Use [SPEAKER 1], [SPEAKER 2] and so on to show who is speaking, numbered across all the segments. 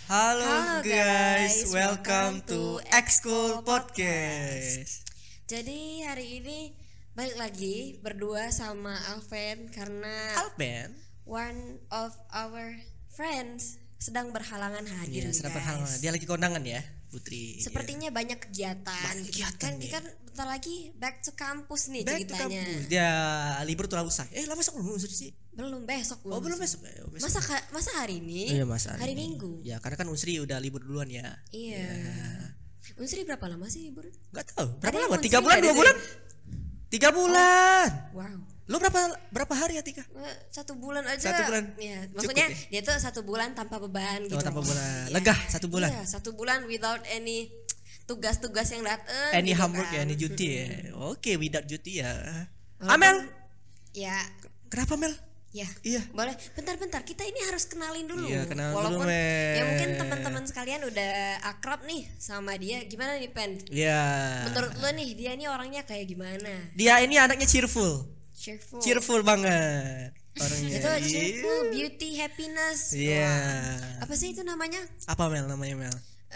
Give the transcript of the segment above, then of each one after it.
[SPEAKER 1] Halo,
[SPEAKER 2] Halo
[SPEAKER 1] guys,
[SPEAKER 2] guys,
[SPEAKER 1] welcome to
[SPEAKER 2] welcome to
[SPEAKER 1] Excool
[SPEAKER 2] Excool
[SPEAKER 1] Podcast.
[SPEAKER 2] Jadi hari ini balik lagi berdua sama Alven karena
[SPEAKER 1] Alpen,
[SPEAKER 2] one of our friends sedang berhalangan hadir.
[SPEAKER 1] ya, sedang
[SPEAKER 2] guys.
[SPEAKER 1] berhalangan. Dia lagi kondangan ya, Putri.
[SPEAKER 2] Sepertinya banyak kegiatan.
[SPEAKER 1] Banyak kegiatan,
[SPEAKER 2] Kan
[SPEAKER 1] ya.
[SPEAKER 2] kita bentar lagi back to campus nih
[SPEAKER 1] Back to
[SPEAKER 2] ceritanya.
[SPEAKER 1] kampus. Dia libur tuh usai. Lah masuk belum sih?
[SPEAKER 2] Belum besok
[SPEAKER 1] Oh, belum besok. Besok.
[SPEAKER 2] Masa hari ini?
[SPEAKER 1] Iya, masa
[SPEAKER 2] hari
[SPEAKER 1] ini.
[SPEAKER 2] Minggu.
[SPEAKER 1] Ya, karena kan Unsri udah libur duluan ya.
[SPEAKER 2] Iya. Unsri berapa lama sih libur?
[SPEAKER 1] Gak tahu. Berapa
[SPEAKER 2] Ada yang
[SPEAKER 1] lama? 3
[SPEAKER 2] Unsri
[SPEAKER 1] bulan,
[SPEAKER 2] nggak
[SPEAKER 1] 2
[SPEAKER 2] di
[SPEAKER 1] bulan? 3 bulan.
[SPEAKER 2] Wow.
[SPEAKER 1] Lo berapa hari ya, Tika?
[SPEAKER 2] 1 bulan aja.
[SPEAKER 1] 1 bulan.
[SPEAKER 2] Ya,
[SPEAKER 1] Cukup
[SPEAKER 2] maksudnya
[SPEAKER 1] ya?
[SPEAKER 2] dia tuh 1 bulan tanpa beban gitu.
[SPEAKER 1] Oh, tanpa bulan.
[SPEAKER 2] Iya.
[SPEAKER 1] Lega 1 bulan.
[SPEAKER 2] Iya, 1 bulan without any tugas-tugas yang datang.
[SPEAKER 1] Any
[SPEAKER 2] gitu
[SPEAKER 1] homework ya,
[SPEAKER 2] kan.
[SPEAKER 1] any duty ya. Oke, without duty ya.
[SPEAKER 2] Walaupun-
[SPEAKER 1] Amel,
[SPEAKER 2] Ya,
[SPEAKER 1] kenapa Mel?
[SPEAKER 2] ya.
[SPEAKER 1] Iya.
[SPEAKER 2] Boleh. Bentar-bentar, kita ini harus kenalin dulu.
[SPEAKER 1] Iya, kenalin
[SPEAKER 2] Walaupun
[SPEAKER 1] dulu, Mel.
[SPEAKER 2] ya mungkin teman-teman sekalian udah akrab nih sama dia. Gimana nih, Pen?
[SPEAKER 1] Iya.
[SPEAKER 2] Menurut lo nih, dia nih orangnya kayak gimana?
[SPEAKER 1] Dia ini anaknya cheerful.
[SPEAKER 2] Cheerful.
[SPEAKER 1] Cheerful banget orangnya.
[SPEAKER 2] Itu cheerful, beauty, happiness.
[SPEAKER 1] Iya.
[SPEAKER 2] Wah. Apa sih itu namanya?
[SPEAKER 1] Apa Mel namanya Mel?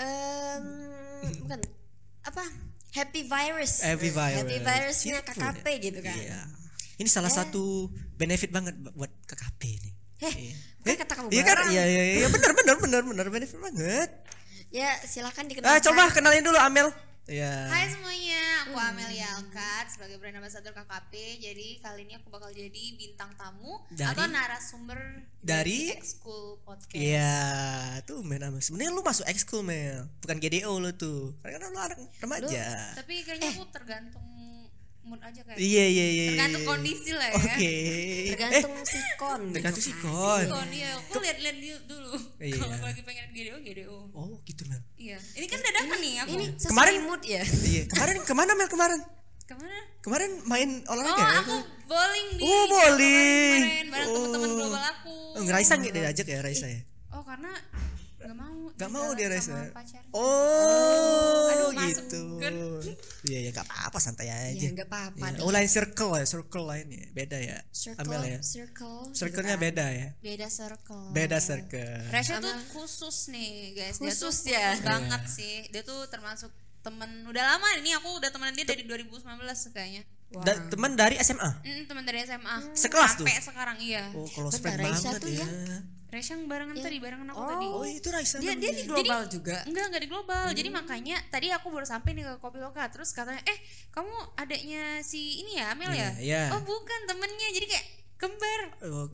[SPEAKER 2] Bukan apa? Happy virus.
[SPEAKER 1] Happy virus.
[SPEAKER 2] Happy virusnya
[SPEAKER 1] Cheerful
[SPEAKER 2] KKP
[SPEAKER 1] ya?
[SPEAKER 2] gitu kan.
[SPEAKER 1] Iya. Ini salah satu benefit banget buat KKP nih.
[SPEAKER 2] Heh, bukan kata kamu
[SPEAKER 1] Iya kan?
[SPEAKER 2] bareng.
[SPEAKER 1] Iya benar benefit banget.
[SPEAKER 2] Ya, silakan dikenalkan.
[SPEAKER 1] Coba kenalin dulu Amel. Iya.
[SPEAKER 3] Hai semuanya, aku Amelia Alkat sebagai brand ambassador KKP. Jadi kali ini aku bakal jadi bintang tamu
[SPEAKER 1] Dari?
[SPEAKER 3] atau narasumber
[SPEAKER 1] Dari?
[SPEAKER 3] Excool Podcast.
[SPEAKER 1] Iya, tuh Mel. Sebenarnya lu masuk ekskul Mel, bukan GDO lu tuh. Karena kan lu anak remaja.
[SPEAKER 3] Tapi kayaknya aku tergantung mood aja kayak.
[SPEAKER 1] Iya.
[SPEAKER 3] Tergantung kondisi lah ya.
[SPEAKER 1] Oke.
[SPEAKER 2] Tergantung sikon.
[SPEAKER 1] tergantung
[SPEAKER 2] gitu
[SPEAKER 1] sikon.
[SPEAKER 3] Sikon dia, aku lihat-lihat dulu.
[SPEAKER 1] Iya.
[SPEAKER 3] Kalau aku lagi pengen GDO.
[SPEAKER 1] Oh, gitu Mel.
[SPEAKER 3] Iya. Ini kan dadakan nih aku.
[SPEAKER 2] Ini sesuai
[SPEAKER 1] Kemarin-
[SPEAKER 2] mood ya.
[SPEAKER 1] Iya, kemana Mel kemarin?
[SPEAKER 3] Kemana?
[SPEAKER 1] Kemarin main
[SPEAKER 3] Oh,
[SPEAKER 1] olahraga ya?
[SPEAKER 3] aku bowling di
[SPEAKER 1] Oh, bowling.
[SPEAKER 3] kemarin bareng teman-teman global aku.
[SPEAKER 1] Raisa nggak diajak ya Raisa ya?
[SPEAKER 3] Oh, karena nggak mau.
[SPEAKER 1] Gak mau
[SPEAKER 3] jalan
[SPEAKER 1] dia
[SPEAKER 3] sama
[SPEAKER 1] Raisa.
[SPEAKER 3] pacarnya.
[SPEAKER 1] Oh,
[SPEAKER 3] Aduh, masuk
[SPEAKER 1] gitu.
[SPEAKER 3] kan.
[SPEAKER 1] Iya, gak apa-apa, santai aja.
[SPEAKER 2] Ya enggak apa-apa.
[SPEAKER 1] Iya.
[SPEAKER 2] deh.
[SPEAKER 1] Oh, lain circle lainnya. Beda ya. Amel ya.
[SPEAKER 2] Circle.
[SPEAKER 1] Circle-nya beda ya.
[SPEAKER 3] Beda circle.
[SPEAKER 1] Beda circle.
[SPEAKER 3] Rasha tuh khusus nih guys. Dia tuh
[SPEAKER 2] Khusus ya?
[SPEAKER 3] banget sih. Dia tuh termasuk temen udah lama ini, aku udah temenan dia dari 2019 kayaknya.
[SPEAKER 1] Teman dari SMA.
[SPEAKER 3] Teman dari SMA.
[SPEAKER 1] Sekelas tuh?
[SPEAKER 3] Sampai sekarang iya.
[SPEAKER 1] Oh, kalau
[SPEAKER 2] Bentar,
[SPEAKER 1] friend
[SPEAKER 2] Raisa
[SPEAKER 1] banget
[SPEAKER 2] tuh
[SPEAKER 1] ya.
[SPEAKER 3] Rasha yang barengan tadi, barengan aku tadi.
[SPEAKER 1] Oh, itu Raisa.
[SPEAKER 2] Dia
[SPEAKER 1] namanya.
[SPEAKER 2] di global juga.
[SPEAKER 3] Enggak di global. Jadi makanya tadi aku baru sampai nih ke Kopi Loka. Terus katanya, kamu adeknya si ini ya, Amel ya?
[SPEAKER 1] Iya.
[SPEAKER 3] Oh bukan, temennya. Jadi kayak kembar.
[SPEAKER 1] Oh,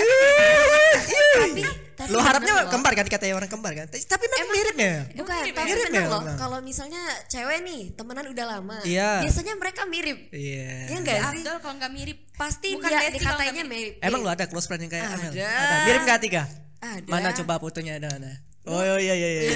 [SPEAKER 2] Tapi
[SPEAKER 1] lo harapnya
[SPEAKER 2] bener loh.
[SPEAKER 1] kembar kan, dikatakan orang kembar kan? Tapi memang mirip ya.
[SPEAKER 2] Bukan,
[SPEAKER 3] mirip
[SPEAKER 2] tapi
[SPEAKER 1] ya?
[SPEAKER 2] bener
[SPEAKER 1] Mirip
[SPEAKER 2] loh.
[SPEAKER 1] memang.
[SPEAKER 2] Kalau misalnya cewek nih temenan udah lama,
[SPEAKER 1] Iya.
[SPEAKER 2] biasanya mereka mirip.
[SPEAKER 1] Iya.
[SPEAKER 2] Ya enggak sih?
[SPEAKER 3] Abdul kalau nggak mirip.
[SPEAKER 2] Pasti
[SPEAKER 3] Bukan
[SPEAKER 2] dia
[SPEAKER 3] Desi kalau
[SPEAKER 2] dikatanya
[SPEAKER 3] nggak
[SPEAKER 2] mirip.
[SPEAKER 1] Emang lo ada close friend yang kayak Amel?
[SPEAKER 2] Ada.
[SPEAKER 1] Mirip gak Tika?
[SPEAKER 2] Ada.
[SPEAKER 1] Mana coba fotonya ada mana? Oh iya.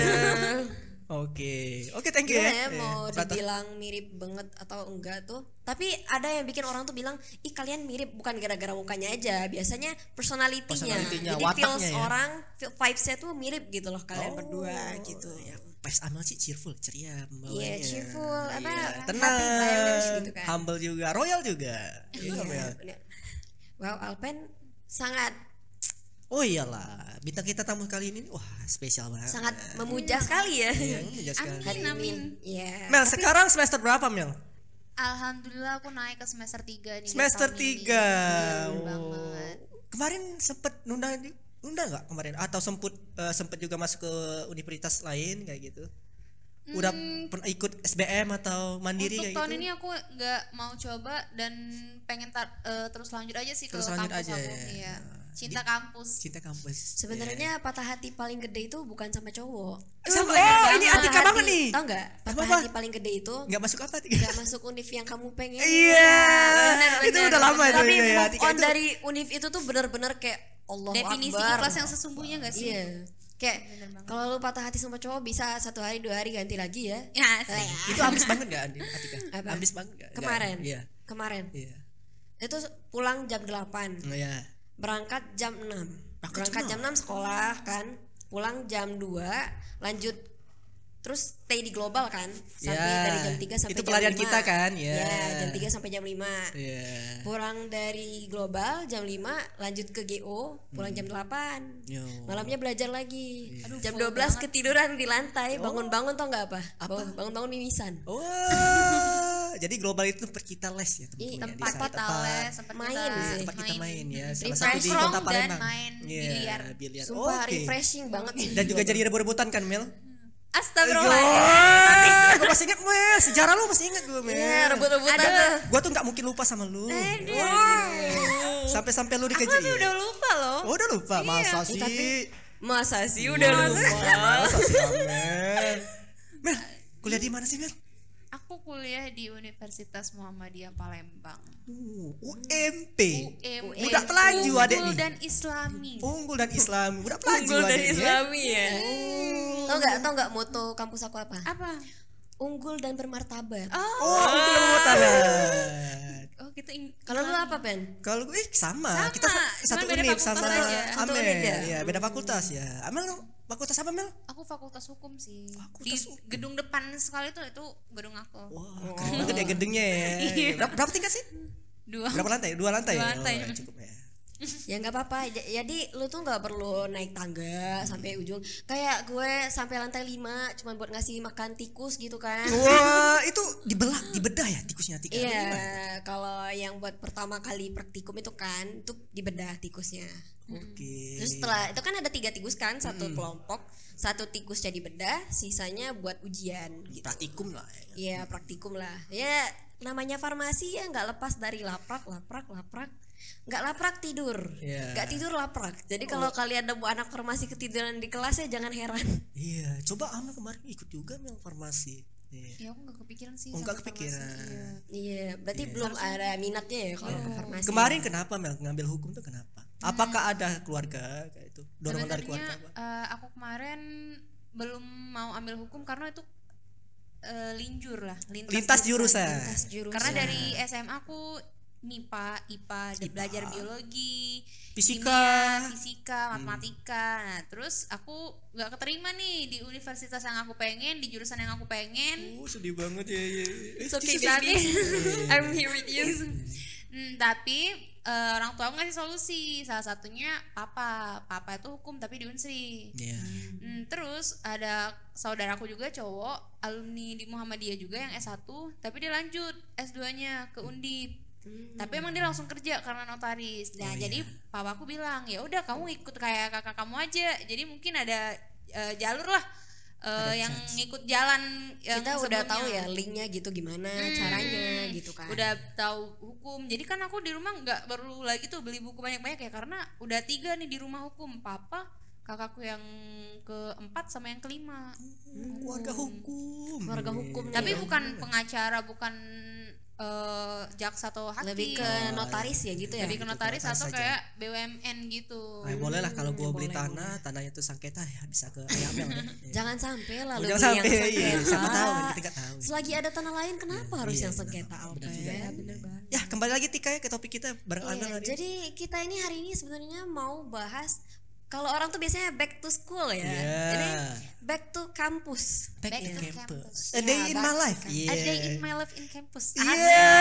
[SPEAKER 1] Oke, thank you
[SPEAKER 2] Gimana
[SPEAKER 1] ya.
[SPEAKER 2] ya mau
[SPEAKER 1] Ternyata-
[SPEAKER 2] dibilang mirip banget atau enggak tuh. Tapi ada yang bikin orang tuh bilang, ih kalian mirip bukan gara-gara mukanya aja. Biasanya personality-nya.
[SPEAKER 1] Personality-nya,
[SPEAKER 2] Jadi
[SPEAKER 1] wataknya
[SPEAKER 2] feels
[SPEAKER 1] ya.
[SPEAKER 2] orang, vibes-nya tuh mirip gitu loh kalian berdua gitu.
[SPEAKER 1] Ya, Pas Amel sih cheerful, ceria pembawanya.
[SPEAKER 2] Iya, cheerful, apa,
[SPEAKER 1] Iya,
[SPEAKER 2] happy vibes gitu kan.
[SPEAKER 1] Humble juga, royal juga. Iya,
[SPEAKER 2] Iya,
[SPEAKER 1] Mel.
[SPEAKER 2] bener. Wow, Alpen sangat
[SPEAKER 1] Oh iyalah, bintang kita tamu kali ini wah spesial banget.
[SPEAKER 2] sangat memuja sekali ya.
[SPEAKER 1] Iya, memuja sekali.
[SPEAKER 2] Hari ini.
[SPEAKER 3] Amin.
[SPEAKER 2] Iya.
[SPEAKER 1] Mel, sekarang semester berapa Mel?
[SPEAKER 3] Alhamdulillah aku naik ke semester 3 nih.
[SPEAKER 1] Semester
[SPEAKER 3] tahun ini.
[SPEAKER 1] 3.
[SPEAKER 3] Bener
[SPEAKER 1] Oh.
[SPEAKER 3] banget.
[SPEAKER 1] Kemarin sempet nunda nggak kemarin atau sempet juga masuk ke universitas lain kayak gitu? Udah pernah ikut SBM atau mandiri
[SPEAKER 3] Untuk
[SPEAKER 1] kayak
[SPEAKER 3] tahun
[SPEAKER 1] gitu?
[SPEAKER 3] ini aku nggak mau coba dan pengen terus lanjut aja sih
[SPEAKER 1] Terus
[SPEAKER 3] ke
[SPEAKER 1] lanjut
[SPEAKER 3] kampus
[SPEAKER 1] aja
[SPEAKER 3] aku.
[SPEAKER 1] ya.
[SPEAKER 3] Iya. Cinta kampus.
[SPEAKER 1] Cinta kampus.
[SPEAKER 2] Sebenarnya patah hati paling gede itu bukan sama cowok.
[SPEAKER 1] Sama ini
[SPEAKER 2] Patah
[SPEAKER 1] Atika
[SPEAKER 2] hati-
[SPEAKER 1] banget nih.
[SPEAKER 2] Tau nggak? Patah
[SPEAKER 1] Apa-apa?
[SPEAKER 2] hati paling gede itu
[SPEAKER 1] Nggak masuk apa Tika?
[SPEAKER 2] nggak masuk univ yang kamu pengen.
[SPEAKER 1] Iya.
[SPEAKER 2] Bener,
[SPEAKER 1] Itu
[SPEAKER 2] bener.
[SPEAKER 1] udah lama itu
[SPEAKER 2] Tapi
[SPEAKER 1] ya,
[SPEAKER 2] move
[SPEAKER 1] Atika
[SPEAKER 2] on
[SPEAKER 1] itu.
[SPEAKER 2] dari univ itu tuh bener-bener kayak Allah
[SPEAKER 3] Definisi
[SPEAKER 2] Akbar.
[SPEAKER 3] ikhlas yang sesungguhnya nggak sih?
[SPEAKER 2] Iya. Kayak kalau lu patah hati sama cowok bisa 1 hari 2 hari ganti lagi ya.
[SPEAKER 3] Ya, sih.
[SPEAKER 1] Itu ambis banget nggak Atika?
[SPEAKER 2] Apa?
[SPEAKER 1] Ambis banget nggak?
[SPEAKER 2] Kemarin.
[SPEAKER 1] Nggak? Iya.
[SPEAKER 2] Kemarin.
[SPEAKER 1] Iya.
[SPEAKER 2] Itu pulang jam 8.
[SPEAKER 1] Oh, iya.
[SPEAKER 2] Berangkat jam 6.
[SPEAKER 1] Berangkat
[SPEAKER 2] Berangkat
[SPEAKER 1] jam
[SPEAKER 2] jam 6 sekolah kan. Pulang jam 2, lanjut terus stay di global kan sampai
[SPEAKER 1] Ya,
[SPEAKER 2] dari jam 3 sampai
[SPEAKER 1] itu
[SPEAKER 2] jam
[SPEAKER 1] pelarian
[SPEAKER 2] 5.
[SPEAKER 1] kita kan, ya.
[SPEAKER 2] Jam 3 sampai jam 5.
[SPEAKER 1] Iya.
[SPEAKER 2] Pulang dari global jam 5 lanjut ke GO, pulang jam 8.
[SPEAKER 1] Yo.
[SPEAKER 2] Malamnya belajar lagi.
[SPEAKER 3] Aduh,
[SPEAKER 2] Jam
[SPEAKER 3] full
[SPEAKER 2] 12 ketiduran di lantai,
[SPEAKER 1] Oh.
[SPEAKER 2] bangun-bangun tau nggak apa? Bangun-bangun mimisan.
[SPEAKER 1] Wah, jadi global itu tempat kita les ya
[SPEAKER 2] Tempat
[SPEAKER 3] Tempat kita les, tempat
[SPEAKER 2] main
[SPEAKER 3] kita
[SPEAKER 2] sih.
[SPEAKER 1] tempat kita main ya. Salah
[SPEAKER 2] Refresh
[SPEAKER 1] satu di
[SPEAKER 3] nongkrong
[SPEAKER 1] Kota
[SPEAKER 3] dan
[SPEAKER 1] Palembang.
[SPEAKER 3] main
[SPEAKER 1] Iya,
[SPEAKER 3] biliar.
[SPEAKER 2] Sumpah
[SPEAKER 1] Oke.
[SPEAKER 2] refreshing banget sih.
[SPEAKER 1] Dan juga jadi rebut-rebutan kan, Mel?
[SPEAKER 2] Astagfirullah.
[SPEAKER 1] Gue masih ingat, Mel. Sejarah lu masih ingat gue, Mel.
[SPEAKER 2] Iya, rebut-rebutan tuh.
[SPEAKER 1] Gue tuh nggak mungkin lupa sama lu. Sampai-sampai lu
[SPEAKER 3] Aku
[SPEAKER 1] dikejar.
[SPEAKER 3] tuh udah lupa loh.
[SPEAKER 1] Oh, udah lupa. Masa sih?
[SPEAKER 2] Masa sih udah lupa?
[SPEAKER 1] Masa sih, Mel? Mel, kuliah di mana sih, Mel?
[SPEAKER 3] Aku kuliah di Universitas Muhammadiyah Palembang.
[SPEAKER 1] UMP.
[SPEAKER 3] UMP.
[SPEAKER 1] Budak pelaju adek
[SPEAKER 3] Unggul
[SPEAKER 1] nih.
[SPEAKER 3] dan Islami.
[SPEAKER 1] Unggul dan Islami. Budak pelaju
[SPEAKER 2] Unggul dan
[SPEAKER 1] adek nih, ya.
[SPEAKER 2] Islami ya. Tau nggak moto kampus aku apa?
[SPEAKER 3] Apa?
[SPEAKER 2] Unggul dan bermartabat.
[SPEAKER 1] Oh, unggul dan bermartabat.
[SPEAKER 3] Oh gitu.
[SPEAKER 2] Kalau lu apa, Pen?
[SPEAKER 1] Kalau gue sama.
[SPEAKER 3] Sama,
[SPEAKER 1] Kita satu
[SPEAKER 3] cuman beda
[SPEAKER 1] univ
[SPEAKER 3] fakultas
[SPEAKER 1] sama
[SPEAKER 3] aja.
[SPEAKER 2] Satu
[SPEAKER 1] Amel.
[SPEAKER 2] univ ya?
[SPEAKER 1] Iya, beda fakultas ya. Amel lu fakultas apa, Mel?
[SPEAKER 3] Aku fakultas hukum sih.
[SPEAKER 1] Fakultas
[SPEAKER 3] Di
[SPEAKER 1] hukum.
[SPEAKER 3] gedung depan sekali itu gedung aku.
[SPEAKER 1] Wah, keren banget ya gedungnya ya.
[SPEAKER 3] Iya.
[SPEAKER 1] Berapa tingkat sih?
[SPEAKER 3] 2.
[SPEAKER 1] Berapa lantai? 2 lantai.
[SPEAKER 3] Dua
[SPEAKER 1] ya?
[SPEAKER 3] lantai.
[SPEAKER 1] Oh, cukup ya.
[SPEAKER 2] Ya nggak apa-apa. Jadi lu tuh nggak perlu naik tangga sampai ujung. Kayak gue sampai lantai 5 cuman buat ngasih makan tikus gitu kan.
[SPEAKER 1] Wah, itu dibedah ya tikusnya tiga.
[SPEAKER 2] Iya, kalau yang buat pertama kali praktikum itu kan itu dibedah tikusnya.
[SPEAKER 1] Oke.
[SPEAKER 2] Terus setelah itu kan ada 3 tikus kan, satu kelompok, 1 tikus jadi bedah, sisanya buat ujian gitu.
[SPEAKER 1] Praktikum lah ya.
[SPEAKER 2] Iya, praktikum lah. Ya namanya farmasi ya nggak lepas dari laprak. Nggak laprak tidur,
[SPEAKER 1] Iya.
[SPEAKER 2] nggak tidur laprak. Jadi kalau kalian nemu anak farmasi ketiduran di kelas ya jangan heran.
[SPEAKER 1] Iya, coba Amel kemarin ikut juga Mel farmasi. Iya.
[SPEAKER 3] Ya aku nggak kepikiran sih.
[SPEAKER 1] Oh,
[SPEAKER 3] sama
[SPEAKER 1] nggak kepikiran.
[SPEAKER 3] farmasi. Iya.
[SPEAKER 2] Iya, berarti belum ada minatnya ya kalau ke farmasi.
[SPEAKER 1] Kemarin kenapa Mel ngambil hukum tuh kenapa? Apakah ada keluarga kayak itu? Dorongan dari
[SPEAKER 3] Sebenarnya
[SPEAKER 1] keluarga apa?
[SPEAKER 3] aku kemarin belum mau ambil hukum karena itu linjur lah,
[SPEAKER 1] Lintas jurusan.
[SPEAKER 2] Lintas jurusan.
[SPEAKER 3] Karena dari SMA aku MIPA, IPA, dan belajar biologi,
[SPEAKER 1] Fisika.
[SPEAKER 3] kimia, fisika, matematika. Nah, terus aku nggak keterima nih di universitas yang aku pengen, di jurusan yang aku pengen.
[SPEAKER 1] Sedih banget ya.
[SPEAKER 2] It's okay,
[SPEAKER 3] Tapi,
[SPEAKER 2] baby. I'm here with you.
[SPEAKER 3] tapi orang tua aku ngasih solusi. Salah satunya papa itu hukum tapi di Unsri.
[SPEAKER 1] Iya.
[SPEAKER 3] Terus ada saudaraku juga cowok, alumni di Muhammadiyah juga yang S1, tapi dia lanjut S2-nya ke Undip. Tapi emang dia langsung kerja karena notaris. Nah, jadi papaku bilang, "Ya udah kamu ikut kayak kakak kamu aja." Jadi mungkin ada jalur lah yang ngikut jalan yang
[SPEAKER 2] Kita udah
[SPEAKER 3] sebelumnya.
[SPEAKER 2] tahu ya linknya gitu gimana caranya gitu kan.
[SPEAKER 3] Udah tahu hukum. Jadi kan aku di rumah nggak perlu lagi tuh beli buku banyak-banyak ya, karena udah 3 nih di rumah hukum. Papa, kakakku yang keempat sama yang kelima.
[SPEAKER 1] Keluarga hukum.
[SPEAKER 2] Keluarga hukum nih.
[SPEAKER 3] Tapi bukan pengacara, bukan jaksa atau hakim.
[SPEAKER 2] lebih ke notaris ya gitu ya.
[SPEAKER 3] Lebih ke notaris
[SPEAKER 1] notaris
[SPEAKER 3] atau
[SPEAKER 1] saja.
[SPEAKER 3] kayak BUMN gitu.
[SPEAKER 1] Nah, boleh lah kalau gua beli tanahnya tuh sengketa ya bisa ke Ayamel ya. Iya.
[SPEAKER 2] Jangan sampai lah
[SPEAKER 1] Oh,
[SPEAKER 2] lu
[SPEAKER 1] jangan
[SPEAKER 2] beli yang
[SPEAKER 1] sampai, iya.
[SPEAKER 2] sengketa.
[SPEAKER 1] Siapa tahu kan, kita nggak tahu.
[SPEAKER 2] Selagi ada tanah lain kenapa harus
[SPEAKER 1] Iya,
[SPEAKER 2] yang
[SPEAKER 1] benar,
[SPEAKER 2] sengketa Alpen?
[SPEAKER 1] benar banget. Ya, kembali lagi Tika ya ke topik kita bareng
[SPEAKER 2] Iya,
[SPEAKER 1] Amel tadi.
[SPEAKER 2] jadi kita ini hari ini sebenarnya mau bahas kalau orang tuh biasanya back to school ya.
[SPEAKER 1] Iya.
[SPEAKER 2] Jadi back to kampus.
[SPEAKER 1] Back
[SPEAKER 3] Back
[SPEAKER 1] to
[SPEAKER 3] to
[SPEAKER 1] campus.
[SPEAKER 3] campus.
[SPEAKER 1] A day in my life.
[SPEAKER 3] A day in
[SPEAKER 1] Iya.
[SPEAKER 3] my life in campus.
[SPEAKER 1] Iya.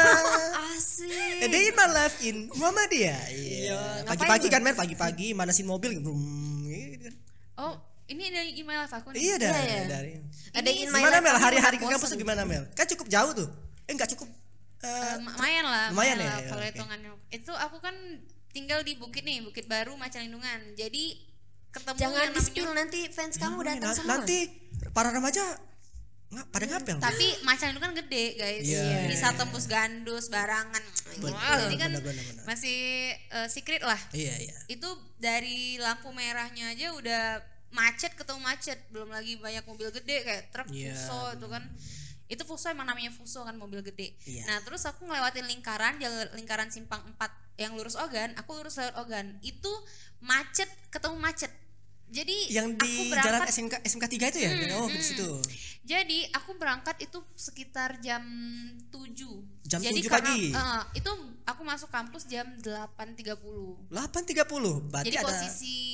[SPEAKER 2] Asik.
[SPEAKER 1] A day in my life in Muhammadiyah. Iya.
[SPEAKER 2] ngapain
[SPEAKER 1] Pagi-pagi
[SPEAKER 2] lu?
[SPEAKER 1] kan Mel, pagi-pagi manasin mobil brum gitu kan.
[SPEAKER 3] Oh, ini ada in my life aku nih.
[SPEAKER 1] Iya dah,
[SPEAKER 2] Iya.
[SPEAKER 1] dari.
[SPEAKER 2] Ada in my
[SPEAKER 1] Gimana
[SPEAKER 2] life
[SPEAKER 1] Mel
[SPEAKER 2] tapi
[SPEAKER 1] hari-hari
[SPEAKER 2] udah
[SPEAKER 1] ke kampus
[SPEAKER 2] bosen.
[SPEAKER 1] tuh gimana Mel? Kan cukup jauh tuh. Enggak cukup.
[SPEAKER 3] Lumayan lah.
[SPEAKER 1] Lumayan ya, ya,
[SPEAKER 3] Kalau
[SPEAKER 1] oke.
[SPEAKER 3] hitungannya. Itu aku kan tinggal di Bukit nih, Bukit Baru, Macanlindungan. Jadi ketemu
[SPEAKER 2] Jangan
[SPEAKER 3] yang
[SPEAKER 2] di spill
[SPEAKER 3] namanya,
[SPEAKER 2] nanti fans kamu datang semua.
[SPEAKER 1] Nanti para remaja pada ngapel.
[SPEAKER 3] tapi Macanlindungan gede guys.
[SPEAKER 1] Iya.
[SPEAKER 3] Bisa tembus Gandus, Barangan. Wah, ini kan
[SPEAKER 1] benar.
[SPEAKER 3] masih secret lah.
[SPEAKER 1] Iya, iya.
[SPEAKER 3] Itu dari lampu merahnya aja udah macet ketemu macet, belum lagi banyak mobil gede kayak truk,
[SPEAKER 1] Iya,
[SPEAKER 3] Fuso itu kan. Itu Fuso emang namanya Fuso kan, mobil gede.
[SPEAKER 1] Iya.
[SPEAKER 3] Nah, terus aku ngelewatin lingkaran simpang 4 yang lurus Ogan, aku lurus lewat Ogan. Itu macet ketemu macet. Jadi
[SPEAKER 1] Yang di
[SPEAKER 3] aku
[SPEAKER 1] jalan
[SPEAKER 3] berangkat
[SPEAKER 1] SMK 3 itu ya? Oh, di situ.
[SPEAKER 3] jadi aku berangkat itu sekitar jam 7.
[SPEAKER 1] Jam
[SPEAKER 3] Jadi
[SPEAKER 1] 7
[SPEAKER 3] karena,
[SPEAKER 1] pagi?
[SPEAKER 3] itu aku masuk kampus jam 8.30.
[SPEAKER 1] 8.30. Berarti
[SPEAKER 3] Jadi
[SPEAKER 1] ada
[SPEAKER 3] posisi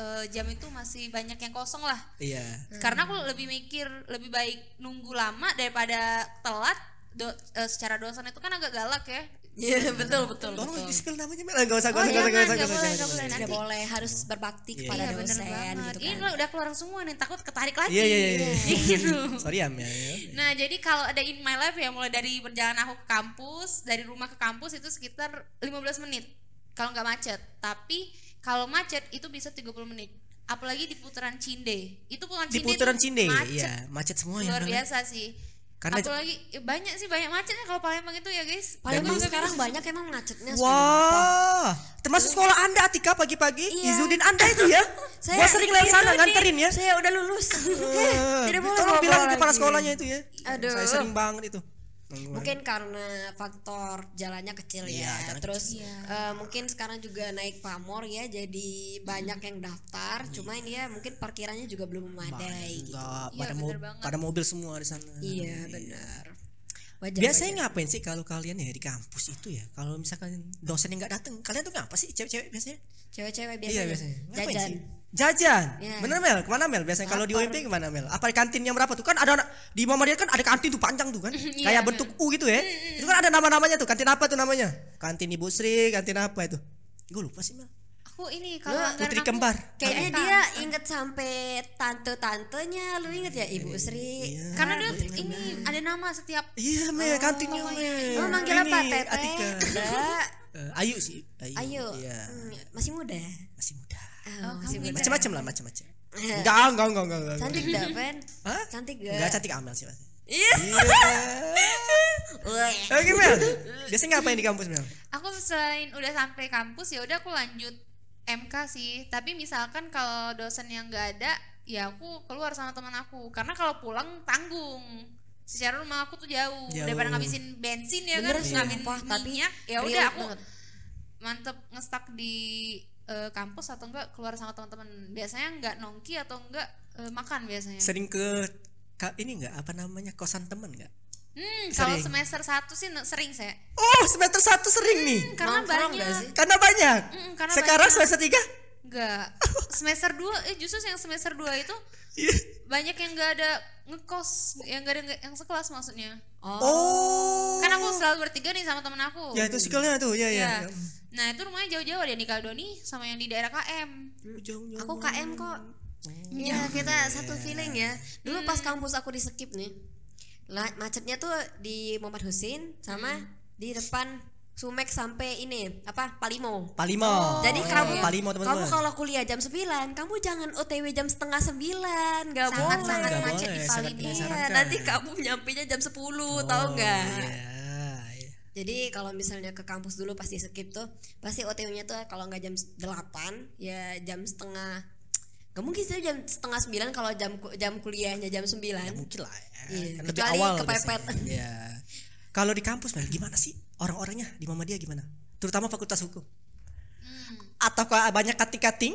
[SPEAKER 3] jam itu masih banyak yang kosong lah.
[SPEAKER 1] Iya.
[SPEAKER 3] Karena aku lebih mikir lebih baik nunggu lama daripada telat. Secara dosen itu kan agak galak ya.
[SPEAKER 2] Iya, betul.
[SPEAKER 1] Tolong di-spill namanya Mel. Enggak usah,
[SPEAKER 3] Nggak boleh.
[SPEAKER 2] Tidak
[SPEAKER 3] Nanti
[SPEAKER 2] boleh, harus berbakti kepada
[SPEAKER 3] iya, bener
[SPEAKER 2] dosen
[SPEAKER 3] banget.
[SPEAKER 2] gitu
[SPEAKER 3] Ini
[SPEAKER 2] kan.
[SPEAKER 3] lo udah keluar semua nih, takut ketarik lagi.
[SPEAKER 1] Iya.
[SPEAKER 3] Gitu.
[SPEAKER 1] Sorry Amel.
[SPEAKER 3] Nah, jadi kalau ada in my life ya mulai dari perjalanan aku ke kampus, dari rumah ke kampus itu sekitar 15 menit. Kalau nggak macet. Tapi kalau macet itu bisa 30 menit. Apalagi di putaran Cinde. Itu
[SPEAKER 1] Di putaran Cinde.
[SPEAKER 3] macet.
[SPEAKER 1] Iya, macet semua ya.
[SPEAKER 3] Luar biasa sih.
[SPEAKER 1] Karena
[SPEAKER 3] apalagi banyak macetnya kalau Palembang itu ya, guys.
[SPEAKER 2] Palembang sekarang banyak emang macetnya.
[SPEAKER 1] Wah, termasuk sekolah Anda Atika pagi-pagi, Izudin Anda itu ya. Gua sering lewat sana nganterin ya.
[SPEAKER 2] Saya udah lulus. Tidak boleh
[SPEAKER 1] Tolong
[SPEAKER 2] bawa
[SPEAKER 1] bilang
[SPEAKER 2] lagi.
[SPEAKER 1] kepala sekolahnya itu ya.
[SPEAKER 2] Aduh.
[SPEAKER 1] Saya sering banget itu.
[SPEAKER 2] Mungkin karena faktor jalannya kecil ya.
[SPEAKER 1] Iya, jalan
[SPEAKER 2] Terus
[SPEAKER 3] kecil.
[SPEAKER 2] mungkin sekarang juga naik pamor ya, jadi banyak yang daftar. Cuma ini ya mungkin parkirannya juga belum memadai gitu.
[SPEAKER 1] Enggak,
[SPEAKER 3] Iya, bener banget.
[SPEAKER 1] pada mobil semua di sana.
[SPEAKER 2] Iya, benar. Wajar.
[SPEAKER 1] Biasanya ngapain sih kalau kalian ya di kampus itu ya? Kalau misalkan dosen yang nggak datang, kalian tuh ngapa sih cewek-cewek biasanya?
[SPEAKER 2] Cewek-cewek
[SPEAKER 1] Iya
[SPEAKER 2] biasanya,
[SPEAKER 1] biasanya. Ngapain
[SPEAKER 2] jajan.
[SPEAKER 1] sih? Jajan.
[SPEAKER 2] Iya.
[SPEAKER 1] Bener Mel? Kemana Mel? Biasanya kalau di UMP kemana Mel? Apa di kantin yang berapa tuh? Kan ada di Muhammadiyah kan ada kantin tuh panjang tuh kan? Kayak bentuk U gitu ya. Itu kan ada nama-namanya tuh. Kantin apa tuh namanya? Kantin Ibu Sri, kantin apa itu? Gue lupa sih Mel.
[SPEAKER 3] Aku ini kalau anggaran
[SPEAKER 1] Putri
[SPEAKER 3] aku-
[SPEAKER 1] kembar.
[SPEAKER 2] Kayaknya
[SPEAKER 3] Iya.
[SPEAKER 2] dia inget sampai tante-tantenya, lu inget ya Ibu Sri?
[SPEAKER 1] Iya.
[SPEAKER 3] Karena dia ini ada nama setiap
[SPEAKER 1] Iya Mel, kantinnya Mel.
[SPEAKER 2] Oh, manggil apa?
[SPEAKER 1] Ini,
[SPEAKER 2] Teteh?
[SPEAKER 1] Atika.
[SPEAKER 2] Enggak.
[SPEAKER 1] Ayu sih.
[SPEAKER 2] Ayo.
[SPEAKER 1] Iya.
[SPEAKER 2] Masih muda.
[SPEAKER 1] Masih muda.
[SPEAKER 2] Oh, masih
[SPEAKER 3] kamu
[SPEAKER 2] muda.
[SPEAKER 1] Macam-macam lah, macam-macam.
[SPEAKER 2] Eh,
[SPEAKER 1] Enggak.
[SPEAKER 2] Cantik dah, Pen?
[SPEAKER 1] Hah?
[SPEAKER 2] Cantik
[SPEAKER 1] Enggak
[SPEAKER 2] gak?
[SPEAKER 1] cantik Amel sih pasti.
[SPEAKER 2] Iya. Wah.
[SPEAKER 1] Oke Mel, biasanya ngapain di kampus Mel?
[SPEAKER 3] aku selain udah sampai kampus ya udah aku lanjut MK sih. Tapi misalkan kalau dosen yang nggak ada, ya aku keluar sama teman aku. Karena kalau pulang tanggung. Secara rumah aku tuh jauh.
[SPEAKER 1] Jauh.
[SPEAKER 3] Daripada ngabisin bensin ya
[SPEAKER 2] Bener
[SPEAKER 3] kan,
[SPEAKER 2] sih,
[SPEAKER 3] ngabisin
[SPEAKER 2] sumpah, tapi
[SPEAKER 3] minyak. Ya udah
[SPEAKER 2] relate
[SPEAKER 3] aku
[SPEAKER 2] banget.
[SPEAKER 3] mantep ngestak di kampus atau enggak keluar sama teman-teman. Biasanya enggak nongki atau enggak makan biasanya.
[SPEAKER 1] Sering ke ini enggak apa namanya kosan teman enggak?
[SPEAKER 3] Kalau
[SPEAKER 1] sering.
[SPEAKER 3] semester 1 sih sering saya.
[SPEAKER 1] Oh semester 1 sering nih.
[SPEAKER 3] Karena
[SPEAKER 2] Nongkrong nggak
[SPEAKER 3] banyak.
[SPEAKER 2] sih?
[SPEAKER 1] Karena banyak.
[SPEAKER 3] Karena
[SPEAKER 1] Sekarang
[SPEAKER 3] banyak.
[SPEAKER 1] semester 3?
[SPEAKER 3] Enggak. Semester 2 justru yang semester 2 itu
[SPEAKER 1] Iya.
[SPEAKER 3] banyak yang enggak ada ngekos, yang enggak ada yang sekelas maksudnya.
[SPEAKER 1] Oh.
[SPEAKER 3] Kan aku selalu bertiga nih sama temen aku.
[SPEAKER 1] Ya itu sikelnya tuh, ya.
[SPEAKER 3] Ya. Nah, itu rumahnya jauh-jauh, ada yang di Kaldoni sama yang di daerah KM.
[SPEAKER 1] Jauh-jauh.
[SPEAKER 2] Aku KM kok. Iya, kita satu feeling ya. Dulu pas kampus aku di Skip nih. Macetnya tuh di Muhammad Husin sama di depan Sumek sampai ini apa? Palimo.
[SPEAKER 1] Palimo.
[SPEAKER 2] Jadi kamu
[SPEAKER 1] Palimo
[SPEAKER 2] kamu
[SPEAKER 1] teman-teman.
[SPEAKER 2] kalau kuliah jam 9, kamu jangan OTW jam setengah 9, nggak boleh.
[SPEAKER 3] Sangat-sangat
[SPEAKER 1] Nggak
[SPEAKER 3] macet
[SPEAKER 1] boleh,
[SPEAKER 3] di
[SPEAKER 1] sangat
[SPEAKER 3] Palimo.
[SPEAKER 2] Iya,
[SPEAKER 1] disarankan.
[SPEAKER 2] nanti kamu nyampainya jam 10, tahu nggak?
[SPEAKER 1] Iya.
[SPEAKER 2] Jadi kalau misalnya ke kampus dulu pasti skip tuh, pasti OTW-nya tuh kalau nggak jam 8, ya jam setengah. Gak mungkin sih jam setengah 9 kalau jam kuliahnya jam 9.
[SPEAKER 1] Ya mungkin lah ya.
[SPEAKER 2] Iya,
[SPEAKER 1] Kan lebih
[SPEAKER 2] kecuali
[SPEAKER 1] awal
[SPEAKER 2] kepepet.
[SPEAKER 1] biasanya. Iya. Kalau di kampus Mel gimana sih orang-orangnya di Muhammadiyah gimana? Terutama fakultas hukum. Atau banyak kating-kating?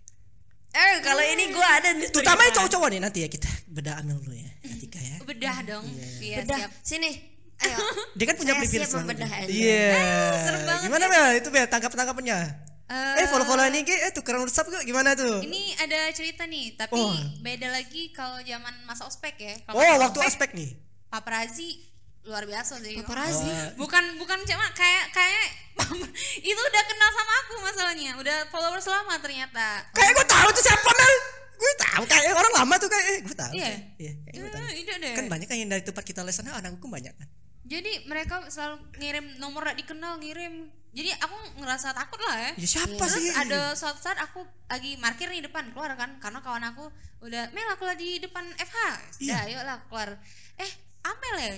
[SPEAKER 2] Kalau ini gua ada nih.
[SPEAKER 1] Terutama yang cowok-cowok nih nanti ya kita beda ambil dulu ya. Atika ya.
[SPEAKER 3] Bedah dong. Iya,
[SPEAKER 2] Bedah,
[SPEAKER 3] siap.
[SPEAKER 2] sini. Ayo.
[SPEAKER 1] Dia kan punya
[SPEAKER 2] Saya
[SPEAKER 1] privilege
[SPEAKER 2] siap membedah
[SPEAKER 1] banget.
[SPEAKER 2] Anda.
[SPEAKER 1] Iya.
[SPEAKER 3] serem banget
[SPEAKER 1] Gimana Mel? Itu Mel tangkap-tangkapannya. Follow-follow ini tukeran WhatsApp kok gimana tuh?
[SPEAKER 3] Ini ada cerita nih, tapi
[SPEAKER 1] Oh.
[SPEAKER 3] beda lagi kalau zaman masa ospek ya. Kalau
[SPEAKER 1] Oh,
[SPEAKER 3] masa
[SPEAKER 1] waktu aspek nih.
[SPEAKER 3] paparazzi luar biasa sih.
[SPEAKER 2] Paparazzi.
[SPEAKER 3] Bukan cuma kayak itu udah kenal sama aku masalahnya. Udah followers lama ternyata.
[SPEAKER 1] Kayak gue tahu tuh siapa Mel. Gue tahu kayak orang lama tuh kayak gue tahu.
[SPEAKER 3] Iya?
[SPEAKER 1] Iya, kayak gue tahu.
[SPEAKER 3] Itu deh.
[SPEAKER 1] Kan banyak kan yang dari tempat kita les sana anak hukum banyak kan.
[SPEAKER 3] Jadi mereka selalu ngirim nomor gak dikenal, ngirim. Jadi aku ngerasa takut lah ya.
[SPEAKER 1] Ya siapa
[SPEAKER 3] Terus
[SPEAKER 1] sih?
[SPEAKER 3] ada suatu saat aku lagi parkir nih depan, keluar kan, karena kawan aku udah Mel aku lagi di depan FH.
[SPEAKER 1] Iya.
[SPEAKER 3] Dah yuk lah keluar. Amel ya.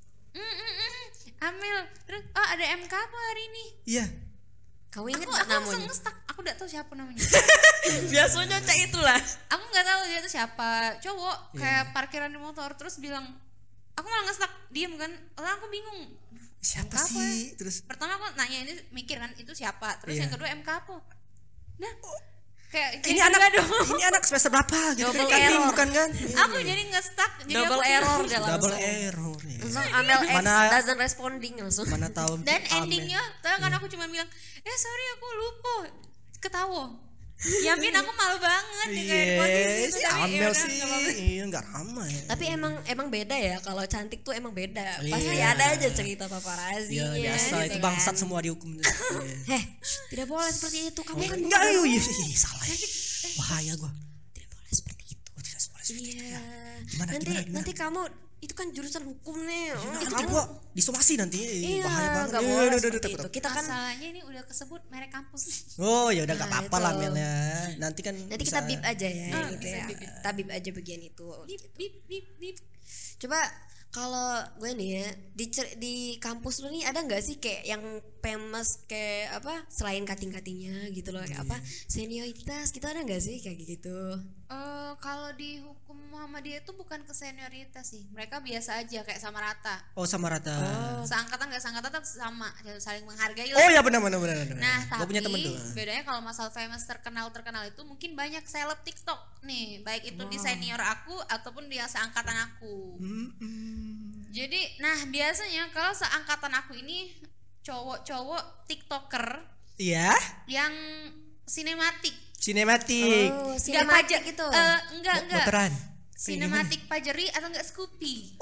[SPEAKER 3] Amel. Terus ada MK apa hari ini?
[SPEAKER 1] Iya.
[SPEAKER 2] Kamu inget
[SPEAKER 3] Aku
[SPEAKER 2] nggak
[SPEAKER 3] langsung
[SPEAKER 2] namanya?
[SPEAKER 3] ngestak. Aku udah tahu siapa namanya.
[SPEAKER 2] Biasanya cak itulah.
[SPEAKER 3] Aku nggak tahu dia itu siapa. Cowok
[SPEAKER 1] Iya.
[SPEAKER 3] kayak parkiran di motor terus bilang, aku malah ngestak, diem kan. Lalu aku bingung.
[SPEAKER 1] Siapa
[SPEAKER 3] MK apa ya?
[SPEAKER 1] sih? Terus
[SPEAKER 3] Pertama aku nanya ini, mikir kan itu siapa. Terus
[SPEAKER 1] Iya.
[SPEAKER 3] yang kedua MK apa? Nah, kayak
[SPEAKER 1] ini
[SPEAKER 3] jadi
[SPEAKER 1] anak
[SPEAKER 3] nggak dong.
[SPEAKER 1] ini anak semester berapa gitu
[SPEAKER 2] Double
[SPEAKER 1] kan?
[SPEAKER 2] error.
[SPEAKER 1] Bukan kan?
[SPEAKER 3] Aku jadi nge-stuck. Jadi
[SPEAKER 2] Double
[SPEAKER 3] aku
[SPEAKER 2] error dia
[SPEAKER 1] Double
[SPEAKER 2] langsung.
[SPEAKER 1] error ya.
[SPEAKER 2] Langsung Amel X
[SPEAKER 1] Mana-
[SPEAKER 2] doesn't responding langsung.
[SPEAKER 1] Mana tahu
[SPEAKER 3] Dan
[SPEAKER 1] Amel.
[SPEAKER 3] endingnya, tahu kan aku cuma bilang, sorry aku lupa, ketawa. Yamin aku malu banget ya kayak di posisi
[SPEAKER 1] Iya,
[SPEAKER 3] itu,
[SPEAKER 1] si
[SPEAKER 3] tapi ya
[SPEAKER 1] Amel
[SPEAKER 3] udah,
[SPEAKER 1] sih,
[SPEAKER 3] nggak apa-apa.
[SPEAKER 1] iya nggak ramai.
[SPEAKER 2] Tapi emang beda ya, kalau cantik tuh emang beda.
[SPEAKER 1] Iya.
[SPEAKER 2] Pasti ada aja cerita paparazinya.
[SPEAKER 1] Iya biasa
[SPEAKER 2] gitu
[SPEAKER 1] itu
[SPEAKER 2] kan.
[SPEAKER 1] bangsat semua dihukum. Iya.
[SPEAKER 2] Heh, tidak boleh seperti itu. Kamu kan
[SPEAKER 1] Enggak, iya, salah ya. Bahaya gua.
[SPEAKER 2] tidak boleh seperti itu.
[SPEAKER 1] Oh, tidak boleh seperti itu.
[SPEAKER 2] Iya.
[SPEAKER 1] Gimana,
[SPEAKER 2] Nanti
[SPEAKER 1] gimana?
[SPEAKER 2] nanti kamu itu kan jurusan hukum nih.
[SPEAKER 1] Nanti gua disomasi nanti.
[SPEAKER 2] Iya,
[SPEAKER 1] Bahaya banget.
[SPEAKER 2] nggak
[SPEAKER 1] Iya,
[SPEAKER 2] boleh
[SPEAKER 1] udah,
[SPEAKER 2] seperti
[SPEAKER 1] takut.
[SPEAKER 2] itu. Kita kan
[SPEAKER 3] Masalahnya ini udah kesebut merek kampus.
[SPEAKER 1] Oh ya udah nggak
[SPEAKER 2] Nah,
[SPEAKER 1] apa-apa lah
[SPEAKER 2] itu.
[SPEAKER 1] Mel ya. Nanti kan
[SPEAKER 2] nanti
[SPEAKER 1] bisa-
[SPEAKER 2] kita bip aja ya, gitu
[SPEAKER 3] bisa
[SPEAKER 2] ya.
[SPEAKER 3] bip.
[SPEAKER 2] Kita bip aja bagian itu.
[SPEAKER 3] Bip bip bip bip.
[SPEAKER 2] Coba kalau gue nih ya di kampus lu nih ada nggak sih kayak yang famous kayak apa selain kating-katingnya gitu loh, kayak apa senioritas gitu, ada nggak sih kayak gitu?
[SPEAKER 3] Kalau di hukum Muhammadiyah itu bukan ke senioritas sih, mereka biasa aja kayak sama rata.
[SPEAKER 1] Oh sama rata.
[SPEAKER 3] Seangkatan nggak seangkatan tetap sama, saling menghargai lah.
[SPEAKER 1] Oh ya benar.
[SPEAKER 3] Nah,
[SPEAKER 1] Gua
[SPEAKER 3] tapi
[SPEAKER 1] punya temen tuh.
[SPEAKER 3] bedanya kalau masalah famous terkenal itu mungkin banyak seleb TikTok nih, baik itu di senior aku ataupun di seangkatan aku. Jadi, nah biasanya kalau seangkatan aku ini cowok-cowok TikToker
[SPEAKER 1] Iya.
[SPEAKER 3] yang sinematik.
[SPEAKER 1] Sinematik.
[SPEAKER 2] Oh,
[SPEAKER 3] Nggak
[SPEAKER 2] sinematik
[SPEAKER 3] paja-
[SPEAKER 2] gitu.
[SPEAKER 3] enggak.
[SPEAKER 1] Motoran.
[SPEAKER 3] Sinematik pajeri atau enggak Scoopy.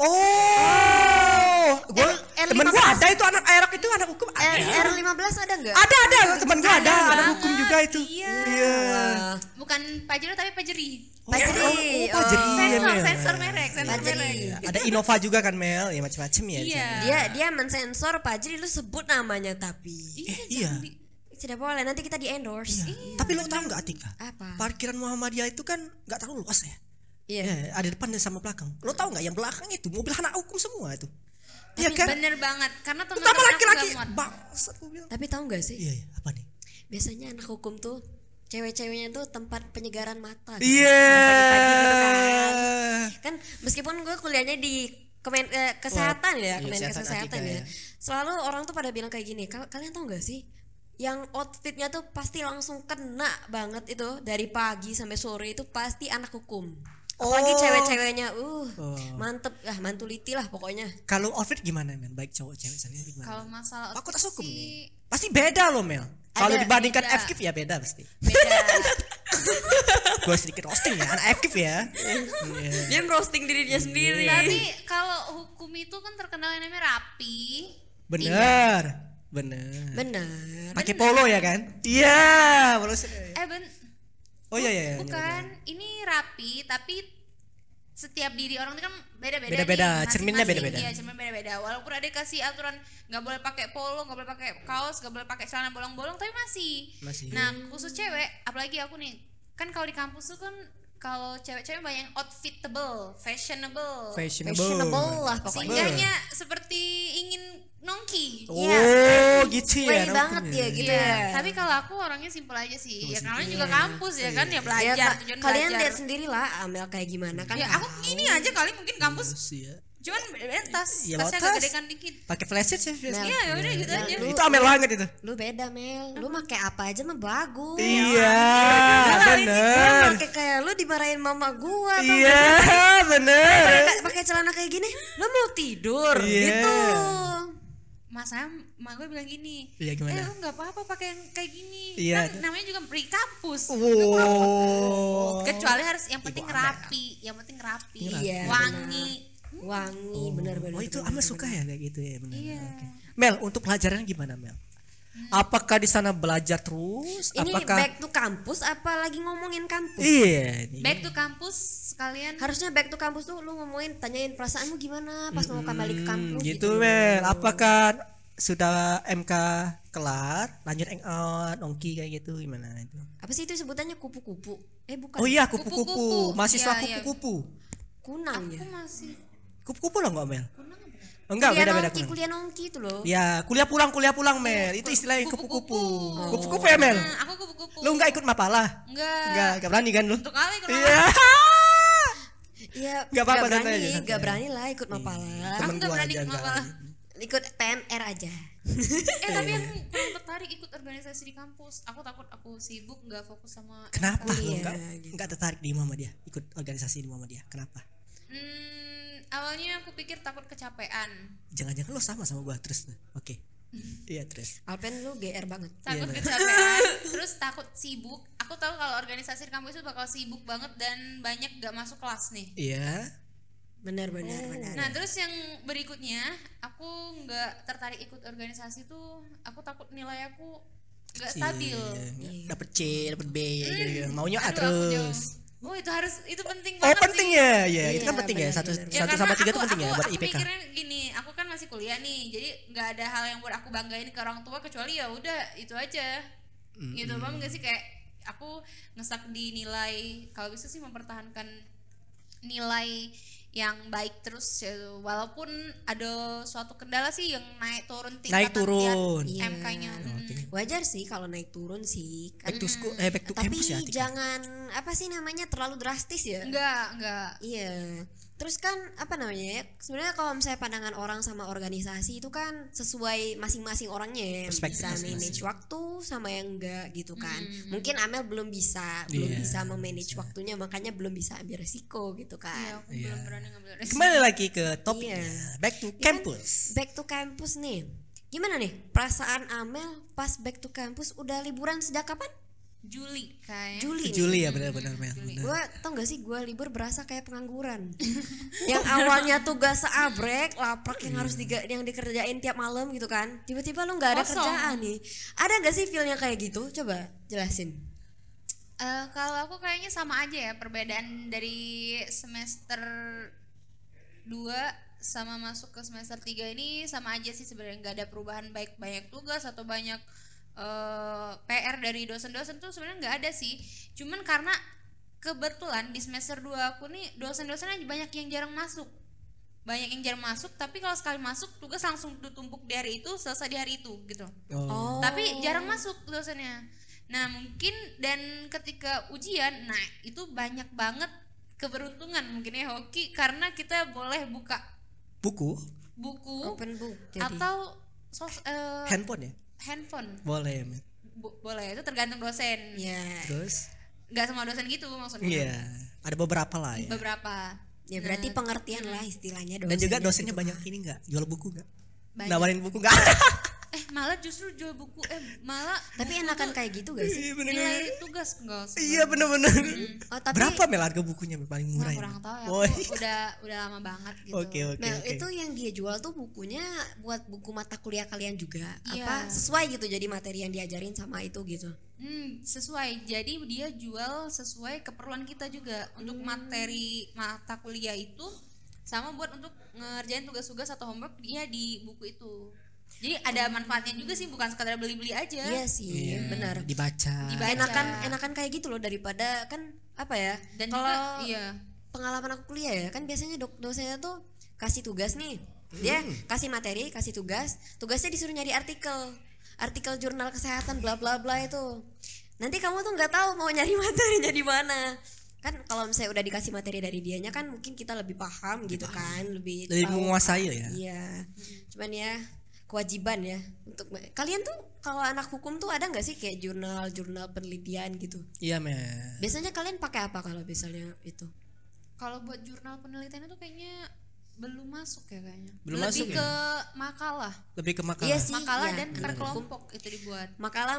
[SPEAKER 1] Oh, gue
[SPEAKER 2] R15.
[SPEAKER 1] temen gue ada itu anak aerok itu anak hukum ada.
[SPEAKER 2] R15 ada nggak?
[SPEAKER 1] Ada temen gue ada anak
[SPEAKER 3] banget,
[SPEAKER 1] hukum juga itu.
[SPEAKER 3] iya.
[SPEAKER 2] Wah,
[SPEAKER 3] Bukan pajeri tapi pajeri.
[SPEAKER 2] Pajeri.
[SPEAKER 1] Oh, pajeri. Iya, Mel.
[SPEAKER 3] Sensor merek, sensor
[SPEAKER 2] Pajeri.
[SPEAKER 3] merek.
[SPEAKER 1] Ada Innova juga kan Mel, ya macam-macam ya.
[SPEAKER 3] Iya.
[SPEAKER 2] Dia mensensor Pajeri, lu sebut namanya tapi
[SPEAKER 1] Iya.
[SPEAKER 2] tidak boleh, nanti kita di endorse.
[SPEAKER 1] Iya. Tapi lo tau nggak Atika?
[SPEAKER 2] Apa?
[SPEAKER 1] Parkiran Muhammadiyah itu kan nggak terlalu luas ya.
[SPEAKER 2] Iya.
[SPEAKER 1] Ya, ada depan dan sama belakang. Lo tau nggak yang belakang itu mobil anak hukum semua itu.
[SPEAKER 3] Iya
[SPEAKER 1] Iya kan?
[SPEAKER 3] Bener banget, karena
[SPEAKER 1] Terutama
[SPEAKER 3] teman-teman aku
[SPEAKER 1] laki-laki.
[SPEAKER 3] gak muat.
[SPEAKER 1] Bangsat gue bilang.
[SPEAKER 2] Tapi tahu nggak sih?
[SPEAKER 1] Iya, apa nih?
[SPEAKER 2] Biasanya anak hukum tuh cewek-ceweknya tuh tempat penyegaran mata. gitu.
[SPEAKER 1] Iya.
[SPEAKER 2] Pagi-pagi gitu kan meskipun gue kuliahnya di kesehatan ya,
[SPEAKER 1] iya,
[SPEAKER 2] Kemenkes
[SPEAKER 1] kesehatan
[SPEAKER 2] kesehatan
[SPEAKER 1] Atika
[SPEAKER 2] ya.
[SPEAKER 1] ya.
[SPEAKER 2] Selalu orang tuh pada bilang kayak gini, kalian tahu nggak sih? Yang outfitnya tuh pasti langsung kena banget itu dari pagi sampai sore itu pasti anak hukum. Apalagi
[SPEAKER 1] Oh.
[SPEAKER 2] cewek-ceweknya, mantep lah, mantuliti lah pokoknya.
[SPEAKER 1] Kalau outfit gimana men? Baik cowok cewek sendiri gimana?
[SPEAKER 3] Kalau masalah
[SPEAKER 1] Fakultas
[SPEAKER 3] outfit
[SPEAKER 1] hukum
[SPEAKER 3] sih
[SPEAKER 1] pasti beda loh Mel. Kalau
[SPEAKER 2] Ada,
[SPEAKER 1] dibandingkan
[SPEAKER 3] beda.
[SPEAKER 1] FKIP ya beda pasti.
[SPEAKER 3] beda.
[SPEAKER 1] Gue sedikit roasting ya, anak FKIP ya. Iya.
[SPEAKER 2] Dia roasting dirinya sendiri.
[SPEAKER 3] Tapi kalau hukum itu kan terkenal yang namanya rapi.
[SPEAKER 1] Bener.
[SPEAKER 2] Benar.
[SPEAKER 1] Pakai polo ya kan? Iya, polo. Oh iya.
[SPEAKER 3] Bukan, ini rapi tapi setiap diri orang itu kan beda-beda.
[SPEAKER 1] Beda-beda,
[SPEAKER 3] nih,
[SPEAKER 1] cerminnya
[SPEAKER 3] masing-masing.
[SPEAKER 1] beda-beda.
[SPEAKER 3] Iya, cermin beda-beda. Walaupun ada kasih aturan nggak boleh pakai polo, nggak boleh pakai kaos, nggak boleh pakai celana bolong-bolong, tapi masih.
[SPEAKER 1] Masih.
[SPEAKER 3] Nah, khusus cewek, apalagi aku nih, kan kalau di kampus tuh kan kalau cewek-cewek banyak yang outfitable, fashionable.
[SPEAKER 2] Fashionable lah pokoknya.
[SPEAKER 3] Singgahnya seperti ingin nongki.
[SPEAKER 1] Oh,
[SPEAKER 2] Iya,
[SPEAKER 1] gitu
[SPEAKER 2] play
[SPEAKER 1] ya.
[SPEAKER 2] banget ya gitu ya.
[SPEAKER 3] Tapi kalau aku orangnya simpel aja sih. Ya namanya juga kampus ya kan, ya
[SPEAKER 2] Ya,
[SPEAKER 3] belajar, tujuan
[SPEAKER 2] kalian
[SPEAKER 3] belajar.
[SPEAKER 2] lihat sendiri lah Amel kayak gimana kan.
[SPEAKER 3] Ya aku ini aja kali mungkin kampus.
[SPEAKER 1] Iya.
[SPEAKER 3] Cuman beda tas,
[SPEAKER 1] Iya,
[SPEAKER 3] tasnya
[SPEAKER 1] tas.
[SPEAKER 3] agak gedekan dikit.
[SPEAKER 1] Pakai flashlight sih biasa.
[SPEAKER 2] Mel.
[SPEAKER 3] Iya, ya udah gitu aja.
[SPEAKER 2] Lu-
[SPEAKER 1] Itu Amel banget itu.
[SPEAKER 2] Lu beda Mel, lu pakai apa aja mah bagus.
[SPEAKER 1] Iya,
[SPEAKER 2] Gua
[SPEAKER 1] bener.
[SPEAKER 2] pakai kayak lu dimarahin mama gua atau
[SPEAKER 1] Iya, bener.
[SPEAKER 2] pakai celana kayak gini, lu mau tidur
[SPEAKER 1] Iya.
[SPEAKER 2] gitu.
[SPEAKER 3] Masanya mak gue bilang gini,
[SPEAKER 1] Iya, gimana?
[SPEAKER 3] lu nggak apa-apa pakai yang kayak gini.
[SPEAKER 1] Iya.
[SPEAKER 3] Kan namanya juga di kampus.
[SPEAKER 1] Wow.
[SPEAKER 3] Kecuali harus yang penting rapi, yang penting rapi,
[SPEAKER 2] Iya,
[SPEAKER 3] wangi.
[SPEAKER 2] Wangi bener-bener.
[SPEAKER 1] Oh itu Amel suka ya kayak gitu ya benar.
[SPEAKER 3] Iya.
[SPEAKER 1] Oke. Mel, untuk pelajarannya gimana Mel? Apakah di sana belajar terus?
[SPEAKER 2] Ini
[SPEAKER 1] Apakah
[SPEAKER 2] back to kampus apa lagi ngomongin kampus?
[SPEAKER 1] Iya. ini.
[SPEAKER 3] Back to kampus sekalian.
[SPEAKER 2] Harusnya back to kampus tuh lu ngomongin, tanyain perasaanmu gimana pas mau kembali ke kampus
[SPEAKER 1] Gitu Mel. Apakah sudah MK kelar, lanjut hangout, nongki kayak gitu gimana itu?
[SPEAKER 2] Apa sih itu sebutannya kupu-kupu? Bukan.
[SPEAKER 1] Oh iya,
[SPEAKER 3] Kupu-kupu.
[SPEAKER 1] kupu-kupu. Mahasiswa
[SPEAKER 3] Iya, iya.
[SPEAKER 1] kupu-kupu.
[SPEAKER 2] Kunang ya.
[SPEAKER 3] Aku masih
[SPEAKER 1] Kupu-kupu lah enggak Mel? Enggak,
[SPEAKER 2] Kuliah
[SPEAKER 1] beda-beda.
[SPEAKER 2] nongki, kuliah nongki itu loh.
[SPEAKER 1] Ya, kuliah pulang Mel. Itu istilahnya kupu-kupu.
[SPEAKER 3] Kupu-kupu.
[SPEAKER 1] Kupu-kupu ya Mel?
[SPEAKER 3] aku kupu-kupu.
[SPEAKER 1] Lu enggak ikut mapalah?
[SPEAKER 3] Enggak.
[SPEAKER 1] Enggak berani kan lu?
[SPEAKER 3] Untuk kali kalau
[SPEAKER 1] Iya.
[SPEAKER 2] Iya,
[SPEAKER 1] Nggak apa-apa, santai
[SPEAKER 2] berani,
[SPEAKER 1] aja, santai
[SPEAKER 2] nggak
[SPEAKER 1] aja.
[SPEAKER 2] berani lah ikut mapala.
[SPEAKER 3] Aku
[SPEAKER 1] Temen
[SPEAKER 3] nggak
[SPEAKER 1] gua
[SPEAKER 3] berani
[SPEAKER 1] aja
[SPEAKER 3] ikut
[SPEAKER 1] enggak.
[SPEAKER 3] mapalah.
[SPEAKER 2] Ikut PMR aja.
[SPEAKER 3] Tapi aku kurang tertarik ikut organisasi di kampus. Aku takut aku sibuk nggak fokus sama.
[SPEAKER 1] Kenapa lu
[SPEAKER 2] Kuliah,
[SPEAKER 1] enggak tertarik di Muhammadiyah? Ikut organisasi di Muhammadiyah. Kenapa?
[SPEAKER 3] Awalnya aku pikir takut kecapean.
[SPEAKER 1] Jangan-jangan lo sama gua terus. Oke. Iya, terus.
[SPEAKER 2] Alpen lu GR banget.
[SPEAKER 3] Takut
[SPEAKER 1] Iya,
[SPEAKER 3] kecapean. Terus takut sibuk. Aku aku tahu kalau organisasi di kampus itu bakal sibuk banget dan banyak gak masuk kelas nih.
[SPEAKER 1] Iya.
[SPEAKER 2] Benar.
[SPEAKER 3] Nah terus yang berikutnya aku nggak tertarik ikut organisasi tuh, aku takut nilai aku nggak stabil.
[SPEAKER 1] Dapat C, dapat B gitu. Maunya A
[SPEAKER 3] Aduh, aku
[SPEAKER 1] terus.
[SPEAKER 3] Oh itu penting
[SPEAKER 1] Oh
[SPEAKER 3] banget
[SPEAKER 1] penting
[SPEAKER 3] sih.
[SPEAKER 1] ya, ya itu kan
[SPEAKER 2] Iya,
[SPEAKER 1] penting ya.
[SPEAKER 2] benar,
[SPEAKER 1] Satu
[SPEAKER 2] benar.
[SPEAKER 3] Ya,
[SPEAKER 1] satu
[SPEAKER 3] karena
[SPEAKER 1] sama tiga itu penting ya buat
[SPEAKER 3] aku
[SPEAKER 1] IPK.
[SPEAKER 3] mikirnya gini, aku kan masih kuliah nih, jadi nggak ada hal yang buat aku banggain ke orang tua kecuali ya udah itu aja. Gitu, paham nggak sih, kayak aku ngesak di nilai, kalau bisa sih mempertahankan nilai yang baik terus ya, walaupun ada suatu kendala sih yang naik turun
[SPEAKER 1] Naik turun.
[SPEAKER 2] Iya.
[SPEAKER 3] MK-nya.
[SPEAKER 2] Wajar sih kalau naik turun sih kan.
[SPEAKER 1] Back to school, back to
[SPEAKER 2] Tapi
[SPEAKER 1] campus ya. Tika.
[SPEAKER 2] jangan apa sih namanya terlalu drastis ya.
[SPEAKER 3] Enggak.
[SPEAKER 2] Iya. Terus kan apa namanya ya? Sebenarnya kalau misalnya pandangan orang sama organisasi itu kan sesuai masing-masing orangnya ya. Yang
[SPEAKER 1] Perspektif
[SPEAKER 2] bisa
[SPEAKER 1] masing-masing.
[SPEAKER 2] manage waktu sama yang enggak gitu kan. Mungkin Amel belum bisa
[SPEAKER 1] Iya,
[SPEAKER 2] memanage waktunya, makanya belum bisa ambil resiko gitu
[SPEAKER 3] Iya,
[SPEAKER 2] kan.
[SPEAKER 3] aku belum berani ngambil resiko.
[SPEAKER 1] Kembali lagi ke topiknya.
[SPEAKER 2] Iya.
[SPEAKER 1] Back to
[SPEAKER 2] Ya kan,
[SPEAKER 1] campus.
[SPEAKER 2] back to campus nih. Gimana nih perasaan Amel pas back to campus? Udah liburan sejak kapan?
[SPEAKER 3] Juli kayaknya.
[SPEAKER 2] Juli nih.
[SPEAKER 1] Juli ya benar-benar Mel. Benar.
[SPEAKER 2] Gue tau gak sih gue libur berasa kayak pengangguran. Yang awalnya tugas seabrek laprak yang harus yang dikerjain tiap malam gitu kan, tiba-tiba lu nggak ada
[SPEAKER 3] Kosong.
[SPEAKER 2] kerjaan nih. Ada gak sih feelnya kayak gitu? Coba jelasin.
[SPEAKER 3] Kalau aku kayaknya sama aja ya, perbedaan dari semester 2 sama masuk ke semester 3 ini sama aja sih sebenarnya, nggak ada perubahan baik banyak tugas atau banyak PR dari dosen-dosen tuh sebenarnya nggak ada sih. Cuman karena kebetulan di semester 2 aku nih dosen-dosennya banyak yang jarang masuk. Tapi kalau sekali masuk tugas langsung ditumpuk di hari itu, selesai di hari itu gitu.
[SPEAKER 1] Oh.
[SPEAKER 3] Tapi jarang masuk dosennya. Nah mungkin dan ketika ujian, nah itu banyak banget keberuntungan mungkin ya Hoki, karena kita boleh buka
[SPEAKER 1] Buku,
[SPEAKER 2] Open book. Jadi
[SPEAKER 3] atau
[SPEAKER 1] handphone ya?
[SPEAKER 3] handphone.
[SPEAKER 1] Boleh ya, Mel.
[SPEAKER 3] Boleh, itu tergantung dosen.
[SPEAKER 2] ya,
[SPEAKER 1] Terus?
[SPEAKER 3] Nggak semua dosen gitu maksudnya.
[SPEAKER 1] Iya. Ada beberapa lah ya.
[SPEAKER 3] Beberapa.
[SPEAKER 2] ya berarti pengertian lah istilahnya dosen.
[SPEAKER 1] Dan juga dosennya banyak ini enggak? Jual buku enggak?
[SPEAKER 3] Banyak.
[SPEAKER 1] Nawarin buku enggak?
[SPEAKER 3] Malah justru jual buku malah
[SPEAKER 2] Tapi
[SPEAKER 3] buku
[SPEAKER 2] enakan
[SPEAKER 3] tuh
[SPEAKER 2] kayak gitu gak sih?
[SPEAKER 3] nilai tugas enggak sih?
[SPEAKER 1] Iya benar-benar.
[SPEAKER 2] Oh, tapi
[SPEAKER 1] Berapa Mel harga bukunya Mel? Paling murah ya?
[SPEAKER 3] kurang tahu ya.
[SPEAKER 1] Oh,
[SPEAKER 3] Aku udah lama banget gitu.
[SPEAKER 1] Oke.
[SPEAKER 2] Mel, itu yang dia jual tuh bukunya buat buku mata kuliah kalian juga?
[SPEAKER 3] Iya.
[SPEAKER 2] Apa sesuai gitu jadi materi yang diajarin sama itu gitu?
[SPEAKER 3] Sesuai. Jadi dia jual sesuai keperluan kita juga untuk materi mata kuliah itu, sama buat untuk ngerjain tugas-tugas atau homework dia di buku itu. Jadi ada manfaatnya juga sih, bukan sekadar beli-beli aja.
[SPEAKER 2] Iya sih, benar.
[SPEAKER 1] Dibaca.
[SPEAKER 2] Enakan kayak gitu loh daripada kan apa ya?
[SPEAKER 3] Dan
[SPEAKER 2] kalau
[SPEAKER 3] juga iya.
[SPEAKER 2] pengalaman aku kuliah ya kan biasanya dosennya tuh kasih tugas nih. Dia kasih materi, kasih tugasnya disuruh nyari artikel jurnal kesehatan bla bla bla itu. Nanti kamu tuh nggak tahu mau nyari materinya di mana. Kan kalau misalnya udah dikasih materi dari dianya kan mungkin kita lebih paham gitu kan, lebih tahu.
[SPEAKER 1] menguasai ya.
[SPEAKER 2] Iya. Cuman ya kewajiban ya untuk kalian tuh kalau anak hukum tuh ada nggak sih kayak jurnal penelitian gitu?
[SPEAKER 1] Iya Mel.
[SPEAKER 2] Biasanya kalian pakai apa kalau misalnya itu?
[SPEAKER 3] Kalau buat jurnal penelitian itu kayaknya belum masuk ya kayaknya.
[SPEAKER 1] Belum
[SPEAKER 3] Lebih
[SPEAKER 1] masuk ya?
[SPEAKER 3] ke makalah.
[SPEAKER 1] Lebih ke makalah.
[SPEAKER 2] Iya sih.
[SPEAKER 3] Makalah
[SPEAKER 2] iya,
[SPEAKER 3] dan
[SPEAKER 2] benar.
[SPEAKER 3] per kelompok itu dibuat.
[SPEAKER 2] Makalah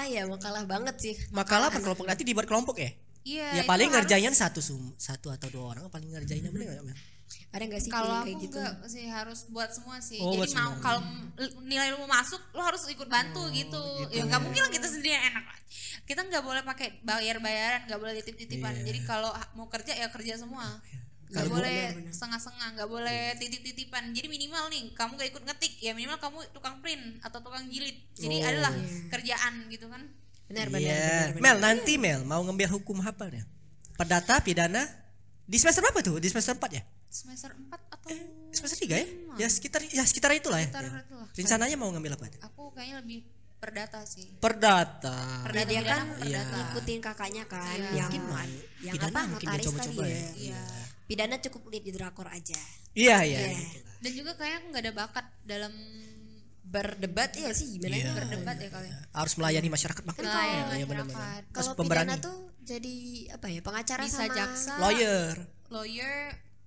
[SPEAKER 2] banget sih.
[SPEAKER 1] Makalah per kelompok, nanti dibuat kelompok ya?
[SPEAKER 3] Iya.
[SPEAKER 1] Ya
[SPEAKER 3] itu
[SPEAKER 1] paling
[SPEAKER 3] harus-
[SPEAKER 1] ngerjainnya satu atau dua orang paling ngerjainnya bener nggak Mel?
[SPEAKER 2] Ada nggak sih
[SPEAKER 3] Kalau
[SPEAKER 2] feeling
[SPEAKER 3] aku
[SPEAKER 2] kayak gitu?
[SPEAKER 3] enggak sih, harus buat semua sih.
[SPEAKER 1] Oh, buat
[SPEAKER 3] Jadi mau
[SPEAKER 1] semua.
[SPEAKER 3] kalau nilai lu mau masuk, lu harus ikut bantu gitu. Ya nggak mungkin lah kita sendiri yang enak. Kita nggak boleh pakai bayar-bayaran, nggak boleh titip-titipan.
[SPEAKER 1] Iya.
[SPEAKER 3] Jadi kalau mau kerja ya kerja semua. Nggak
[SPEAKER 1] Kalau
[SPEAKER 3] boleh setengah-setengah, nggak boleh titip-titipan. Jadi minimal nih, kamu gak ikut ngetik, ya minimal kamu tukang print atau tukang jilid. Jadi
[SPEAKER 1] Oh.
[SPEAKER 3] adalah kerjaan gitu kan.
[SPEAKER 2] Benar
[SPEAKER 1] Iya.
[SPEAKER 2] benar.
[SPEAKER 1] Mel, nanti Mel mau ngambil hukum apa ya? Perdata, pidana. Di semester berapa tuh? Di semester 4 ya?
[SPEAKER 3] Semester 4 atau
[SPEAKER 1] Semester 3 ya? Ya sekitar itulah ya.
[SPEAKER 3] Sekitar
[SPEAKER 1] Ya.
[SPEAKER 3] itulah.
[SPEAKER 1] Rencananya mau ngambil apa?
[SPEAKER 3] aku kayaknya lebih perdata sih.
[SPEAKER 1] Perdata.
[SPEAKER 3] Perdata
[SPEAKER 2] Dia kan
[SPEAKER 3] pidana, perdata.
[SPEAKER 2] ngikutin kakaknya kan
[SPEAKER 3] Iya.
[SPEAKER 2] yang
[SPEAKER 1] Mungkin
[SPEAKER 2] yang
[SPEAKER 1] pidana
[SPEAKER 2] apa
[SPEAKER 1] mungkin dia
[SPEAKER 2] notaris
[SPEAKER 1] coba-coba
[SPEAKER 2] tadi
[SPEAKER 1] ya.
[SPEAKER 2] ya.
[SPEAKER 3] Iya.
[SPEAKER 2] Pidana cukup lihat di drakor aja.
[SPEAKER 1] Iya, iya.
[SPEAKER 3] Dan juga kayaknya aku nggak ada bakat dalam
[SPEAKER 2] Berdebat ya sih gimana
[SPEAKER 1] Iya.
[SPEAKER 2] ya?
[SPEAKER 3] berdebat ya kalian.
[SPEAKER 1] Harus melayani masyarakat makin
[SPEAKER 3] Melayani
[SPEAKER 1] ya, benar-benar.
[SPEAKER 3] masyarakat.
[SPEAKER 1] Harus
[SPEAKER 2] Kalau
[SPEAKER 1] pemberani.
[SPEAKER 2] pidana tuh jadi apa ya? Pengacara
[SPEAKER 3] Bisa
[SPEAKER 2] sama
[SPEAKER 3] jaksa,
[SPEAKER 1] Lawyer,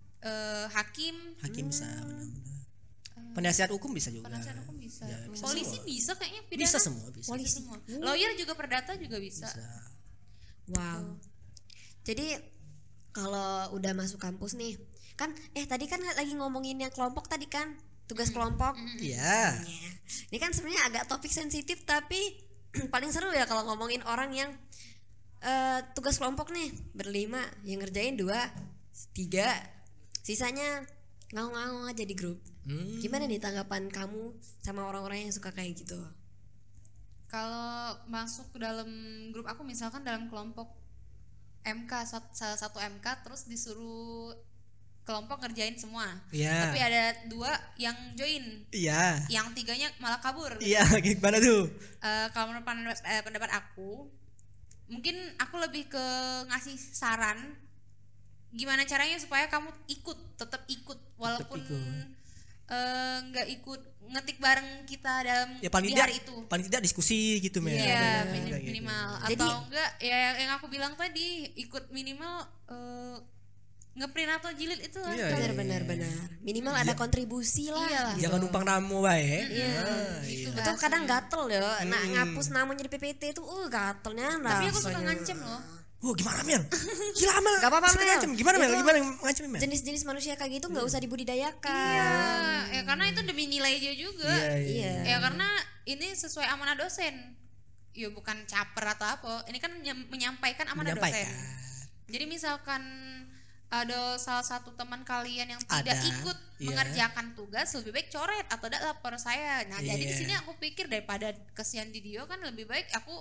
[SPEAKER 3] hakim,
[SPEAKER 1] hakim bisa benar-benar. Penasihat hukum bisa juga.
[SPEAKER 3] penasihat hukum bisa.
[SPEAKER 1] Ya, bisa
[SPEAKER 3] Polisi
[SPEAKER 1] semua.
[SPEAKER 3] bisa kayaknya pidana.
[SPEAKER 1] Bisa semua, bisa.
[SPEAKER 3] Bisa semua. Lawyer juga perdata juga bisa.
[SPEAKER 1] Bisa.
[SPEAKER 2] Wow. Jadi kalau udah masuk kampus nih, kan tadi kan lagi ngomongin yang kelompok tadi kan, tugas kelompok.
[SPEAKER 1] Iya.
[SPEAKER 2] Ya. Ini kan sebenarnya agak topik sensitif tapi paling seru ya kalau ngomongin orang yang tugas kelompok nih berlima, yang ngerjain 2, 3, sisanya ngawang-ngawang aja di grup. Gimana nih tanggapan kamu sama orang-orang yang suka kayak gitu?
[SPEAKER 3] Kalau masuk ke dalam grup aku, misalkan dalam kelompok MK, salah satu MK, terus disuruh kelompok ngerjain semua.
[SPEAKER 1] Iya.
[SPEAKER 3] Tapi ada 2 yang join.
[SPEAKER 1] Iya.
[SPEAKER 3] Yang 3-nya malah kabur.
[SPEAKER 1] Iya, gimana tuh?
[SPEAKER 3] Kalau menurut pendapat aku, mungkin aku lebih ke ngasih saran gimana caranya supaya kamu tetap ikut walaupun nggak ikut ngetik bareng kita dalam
[SPEAKER 1] Ya paling
[SPEAKER 3] di
[SPEAKER 1] tidak,
[SPEAKER 3] hari itu.
[SPEAKER 1] paling tidak diskusi gitu Mel.
[SPEAKER 3] Iya,
[SPEAKER 1] Bener,
[SPEAKER 3] minimal.
[SPEAKER 1] gitu.
[SPEAKER 3] Atau
[SPEAKER 2] Jadi,
[SPEAKER 3] enggak ya yang aku bilang tadi, ikut minimal ngeprint atau jilid itu lah.
[SPEAKER 1] Iya,
[SPEAKER 2] Benar. Minimal ada kontribusi lah.
[SPEAKER 3] Iyalah.
[SPEAKER 2] Gitu.
[SPEAKER 1] Jangan numpang namu bae.
[SPEAKER 2] Iya.
[SPEAKER 3] Gitu
[SPEAKER 2] Itu kadang gatel ya. Nah,
[SPEAKER 1] Hmm.
[SPEAKER 2] ngapus namanya di PPT itu gatelnya
[SPEAKER 3] Tapi aku suka
[SPEAKER 2] rasanya.
[SPEAKER 3] ngancem loh.
[SPEAKER 1] Oh gimana Mel? Gila Mel.
[SPEAKER 2] Gak apa-apa,
[SPEAKER 1] Suka
[SPEAKER 2] Mel.
[SPEAKER 1] ngancem. Gimana Mel?
[SPEAKER 2] Itu
[SPEAKER 1] Gimana ngancem Mel?
[SPEAKER 2] Jenis-jenis manusia kayak gitu nggak usah dibudidayakan.
[SPEAKER 3] Iya, ya karena itu demi nilai dia juga.
[SPEAKER 2] Iya.
[SPEAKER 3] Ya karena ini sesuai amanah dosen. Ya bukan caper atau apa. Ini kan menyampaikan amanah dosen. Jadi misalkan ada salah satu teman kalian yang tidak ikut mengerjakan tugas, lebih baik coret atau tidak lapor saya. Nah, jadi di sini aku pikir daripada kesian di dia kan lebih baik aku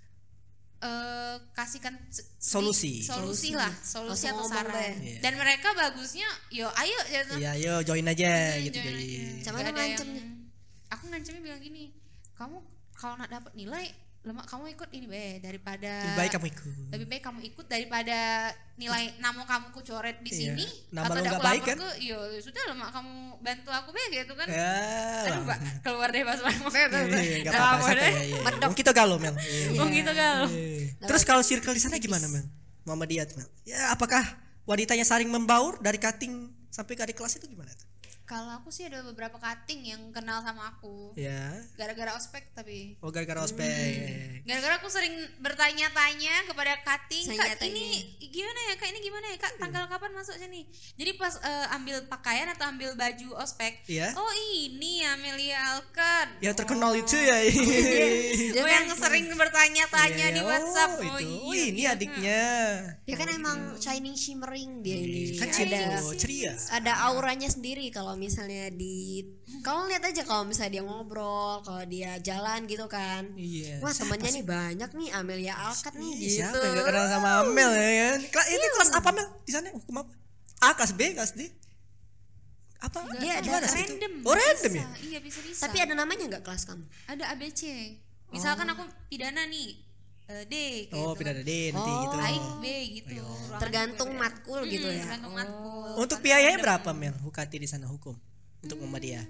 [SPEAKER 3] kasihkan solusi lah, solusi
[SPEAKER 2] Langsung
[SPEAKER 3] atau
[SPEAKER 2] ngomong
[SPEAKER 3] saran.
[SPEAKER 2] deh.
[SPEAKER 3] Dan mereka bagusnya, yo ayo gitu.
[SPEAKER 1] Iya, yo join aja gitu.
[SPEAKER 3] Join
[SPEAKER 1] Join.
[SPEAKER 3] aja.
[SPEAKER 2] Sama
[SPEAKER 3] Gak
[SPEAKER 2] lu
[SPEAKER 3] ada
[SPEAKER 2] ngancemnya.
[SPEAKER 3] aku ngancemnya bilang gini, kamu kalau nak dapat nilai lemak kamu ikut ini daripada
[SPEAKER 1] Lebih baik kamu ikut.
[SPEAKER 3] lebih baik kamu ikut daripada nilai nama kamu ku coret di
[SPEAKER 1] Iya.
[SPEAKER 3] sini
[SPEAKER 1] Nama
[SPEAKER 3] atau
[SPEAKER 1] lu
[SPEAKER 3] dak
[SPEAKER 1] nggak
[SPEAKER 3] aku
[SPEAKER 1] baik
[SPEAKER 3] lapor
[SPEAKER 1] kan?
[SPEAKER 3] ke yo sudah lemak kamu bantu aku gitu kan.
[SPEAKER 1] Ya.
[SPEAKER 3] Aduh Mbak, keluar deh pas
[SPEAKER 1] Iya, enggak apa-apa santai ya. Iya.
[SPEAKER 2] Mendok.
[SPEAKER 1] Mungkin kita galau Mel.
[SPEAKER 3] Oh gitu kan.
[SPEAKER 1] Terus kalau circle di sana gimana Mel? Muhammadiyah Mel. Ya apakah wanitanya saling membaur dari cutting sampai ke adik kelas itu gimana tuh?
[SPEAKER 3] Kalau aku sih ada beberapa cutting yang kenal sama aku.
[SPEAKER 1] Ya.
[SPEAKER 3] Gara-gara ospek tapi.
[SPEAKER 1] Oh gara-gara ospek.
[SPEAKER 3] Gara-gara aku sering bertanya-tanya kepada cutting, Kak
[SPEAKER 2] Tanya-tanya.
[SPEAKER 3] ini gimana ya, Kak ini gimana ya, Kak tanggal kapan masuk sini. Jadi pas ambil pakaian atau ambil baju ospek,
[SPEAKER 1] Iya.
[SPEAKER 3] oh ini Amelia Alkan.
[SPEAKER 1] Yang terkenal itu ya.
[SPEAKER 3] Oh yang sering bertanya-tanya
[SPEAKER 1] Iya,
[SPEAKER 3] di WhatsApp.
[SPEAKER 1] Oh, itu. Oh,
[SPEAKER 3] iya,
[SPEAKER 1] ini
[SPEAKER 3] iya.
[SPEAKER 1] adiknya.
[SPEAKER 2] Dia kan emang shining shimmering dia ini.
[SPEAKER 1] Kan
[SPEAKER 2] ada
[SPEAKER 1] itu ceria.
[SPEAKER 2] ada auranya sendiri kalau misalnya kalau lihat aja kalau misalnya dia ngobrol, kalau dia jalan gitu kan.
[SPEAKER 1] Iya.
[SPEAKER 2] Wah,
[SPEAKER 1] Siapa
[SPEAKER 2] temennya
[SPEAKER 1] sih?
[SPEAKER 2] nih banyak nih, Amelia Alkat nih
[SPEAKER 1] Siapa
[SPEAKER 2] gitu.
[SPEAKER 1] yang gak kenal sama Amel ya kan? Ini kelas apa Mel? Di sana hukum apa? A kelas B, kelas D? Apa?
[SPEAKER 2] Dia ada
[SPEAKER 1] Gimana sih itu?
[SPEAKER 3] Random.
[SPEAKER 1] Oh random
[SPEAKER 3] bisa.
[SPEAKER 1] ya?
[SPEAKER 3] Iya bisa-bisa.
[SPEAKER 2] Tapi ada namanya nggak kelas kamu?
[SPEAKER 3] ada ABC. Misalkan aku pidana nih, D gitu.
[SPEAKER 1] Oh pindah D nanti gitu.
[SPEAKER 3] Aik B gitu. Ruangan
[SPEAKER 2] Tergantung
[SPEAKER 3] gue.
[SPEAKER 2] matkul gitu ya.
[SPEAKER 3] Tergantung matkul.
[SPEAKER 1] Untuk biayanya berapa Mel? Hukati di sana hukum untuk Muhammadiyah.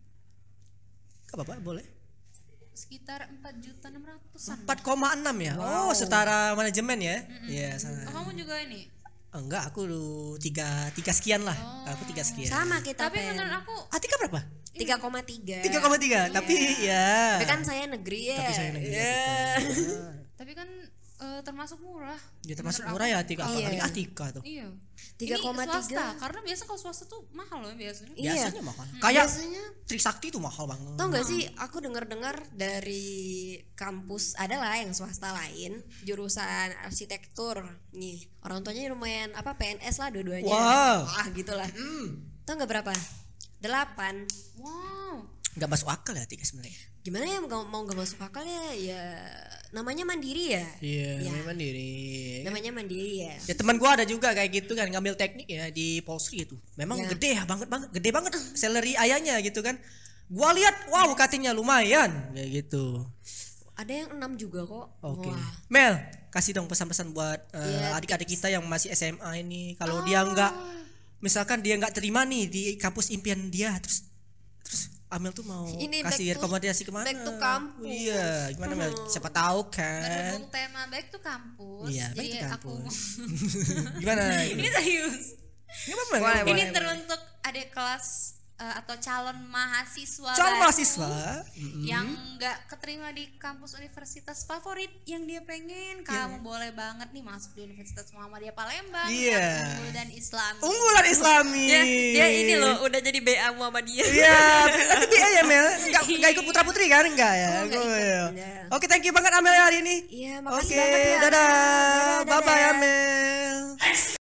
[SPEAKER 1] Gak apa-apa, boleh.
[SPEAKER 3] Sekitar 4.600.000.
[SPEAKER 1] 4,6 ya. Oh, setara manajemen ya. Iya, sana.
[SPEAKER 3] Oh, kamu juga ini.
[SPEAKER 1] Enggak, aku 3 sekian lah. Aku 3 sekian.
[SPEAKER 2] Sama kita
[SPEAKER 3] Tapi
[SPEAKER 2] Pen.
[SPEAKER 3] menurut aku
[SPEAKER 1] Atika berapa?
[SPEAKER 2] 3,3.
[SPEAKER 1] 3,3. Tapi ya.
[SPEAKER 2] Tapi kan saya negeri ya.
[SPEAKER 1] Tapi saya negeri.
[SPEAKER 2] Iya.
[SPEAKER 3] tapi kan termasuk murah.
[SPEAKER 1] Ya termasuk
[SPEAKER 3] Menurut
[SPEAKER 1] murah ya Atika.
[SPEAKER 2] Iya.
[SPEAKER 1] Apalagi Atika tuh.
[SPEAKER 3] Iya.
[SPEAKER 2] 3,3.
[SPEAKER 3] Ini swasta, karena biasa kalau swasta tuh mahal loh biasanya.
[SPEAKER 2] Iya.
[SPEAKER 1] Biasanya mahal. Kayak
[SPEAKER 2] Biasanya
[SPEAKER 1] Trisakti tuh mahal banget.
[SPEAKER 2] tau gak sih, aku dengar dari kampus adalah yang swasta lain jurusan arsitektur nih, orang tuanya lumayan PNS lah dua-duanya.
[SPEAKER 1] Wow.
[SPEAKER 2] Wah gitulah. Tau gak berapa? 8.
[SPEAKER 3] Wow.
[SPEAKER 1] Enggak masuk akal ya Atika sebenarnya.
[SPEAKER 2] Gimana ya mau gak masuk akal ya namanya mandiri ya.
[SPEAKER 1] Iya,
[SPEAKER 2] Ya.
[SPEAKER 1] namanya mandiri.
[SPEAKER 2] Namanya mandiri ya.
[SPEAKER 1] Ya teman gua ada juga kayak gitu kan ngambil teknik ya di Polsri itu. Memang
[SPEAKER 2] Ya.
[SPEAKER 1] gede ya gede banget salary ayahnya gitu kan. Gua lihat wow katanya lumayan kayak gitu.
[SPEAKER 2] Ada yang 6 juga kok.
[SPEAKER 1] Oke.
[SPEAKER 2] Wah.
[SPEAKER 1] Mel, kasih dong pesan-pesan buat
[SPEAKER 2] Iya,
[SPEAKER 1] adik-adik kita yang masih SMA ini. Kalau dia nggak, misalkan dia nggak terima nih di kampus impian dia, terus Amel tuh mau
[SPEAKER 2] Ini
[SPEAKER 1] kasih
[SPEAKER 2] back to-
[SPEAKER 1] rekomendasi kemana?
[SPEAKER 2] back to kampus.
[SPEAKER 1] Iya, gimana Mel? Siapa tahu kan?
[SPEAKER 3] Berhubung tema baik tuh kampus.
[SPEAKER 1] Iya, baik
[SPEAKER 3] jadi
[SPEAKER 1] to
[SPEAKER 3] aku
[SPEAKER 1] kampus. Gimana?
[SPEAKER 3] ini serius.
[SPEAKER 1] Gak apa-apa.
[SPEAKER 2] Boleh,
[SPEAKER 3] Ini
[SPEAKER 2] boleh.
[SPEAKER 3] teruntuk adik kelas atau calon mahasiswa
[SPEAKER 1] Calon
[SPEAKER 3] baru
[SPEAKER 1] mahasiswa.
[SPEAKER 3] yang nggak keterima di kampus universitas favorit yang dia pengen, kamu boleh banget nih masuk di Universitas Muhammadiyah Palembang
[SPEAKER 1] Iya.
[SPEAKER 3] yang unggul dan Islami.
[SPEAKER 1] Unggulan Islami.
[SPEAKER 2] Dia ini loh udah jadi BA Muhammadiyah.
[SPEAKER 1] Iya, tapi dia ya Mel, enggak ikut putra putri kan? Enggak ya.
[SPEAKER 2] Oh, nggak ikut,
[SPEAKER 1] Iya.
[SPEAKER 2] ya.
[SPEAKER 1] Oke, thank you banget Amel hari ini.
[SPEAKER 2] Iya, makasih
[SPEAKER 1] Oke,
[SPEAKER 2] banget ya.
[SPEAKER 1] dadah.
[SPEAKER 2] Dadah,
[SPEAKER 1] Bye bye.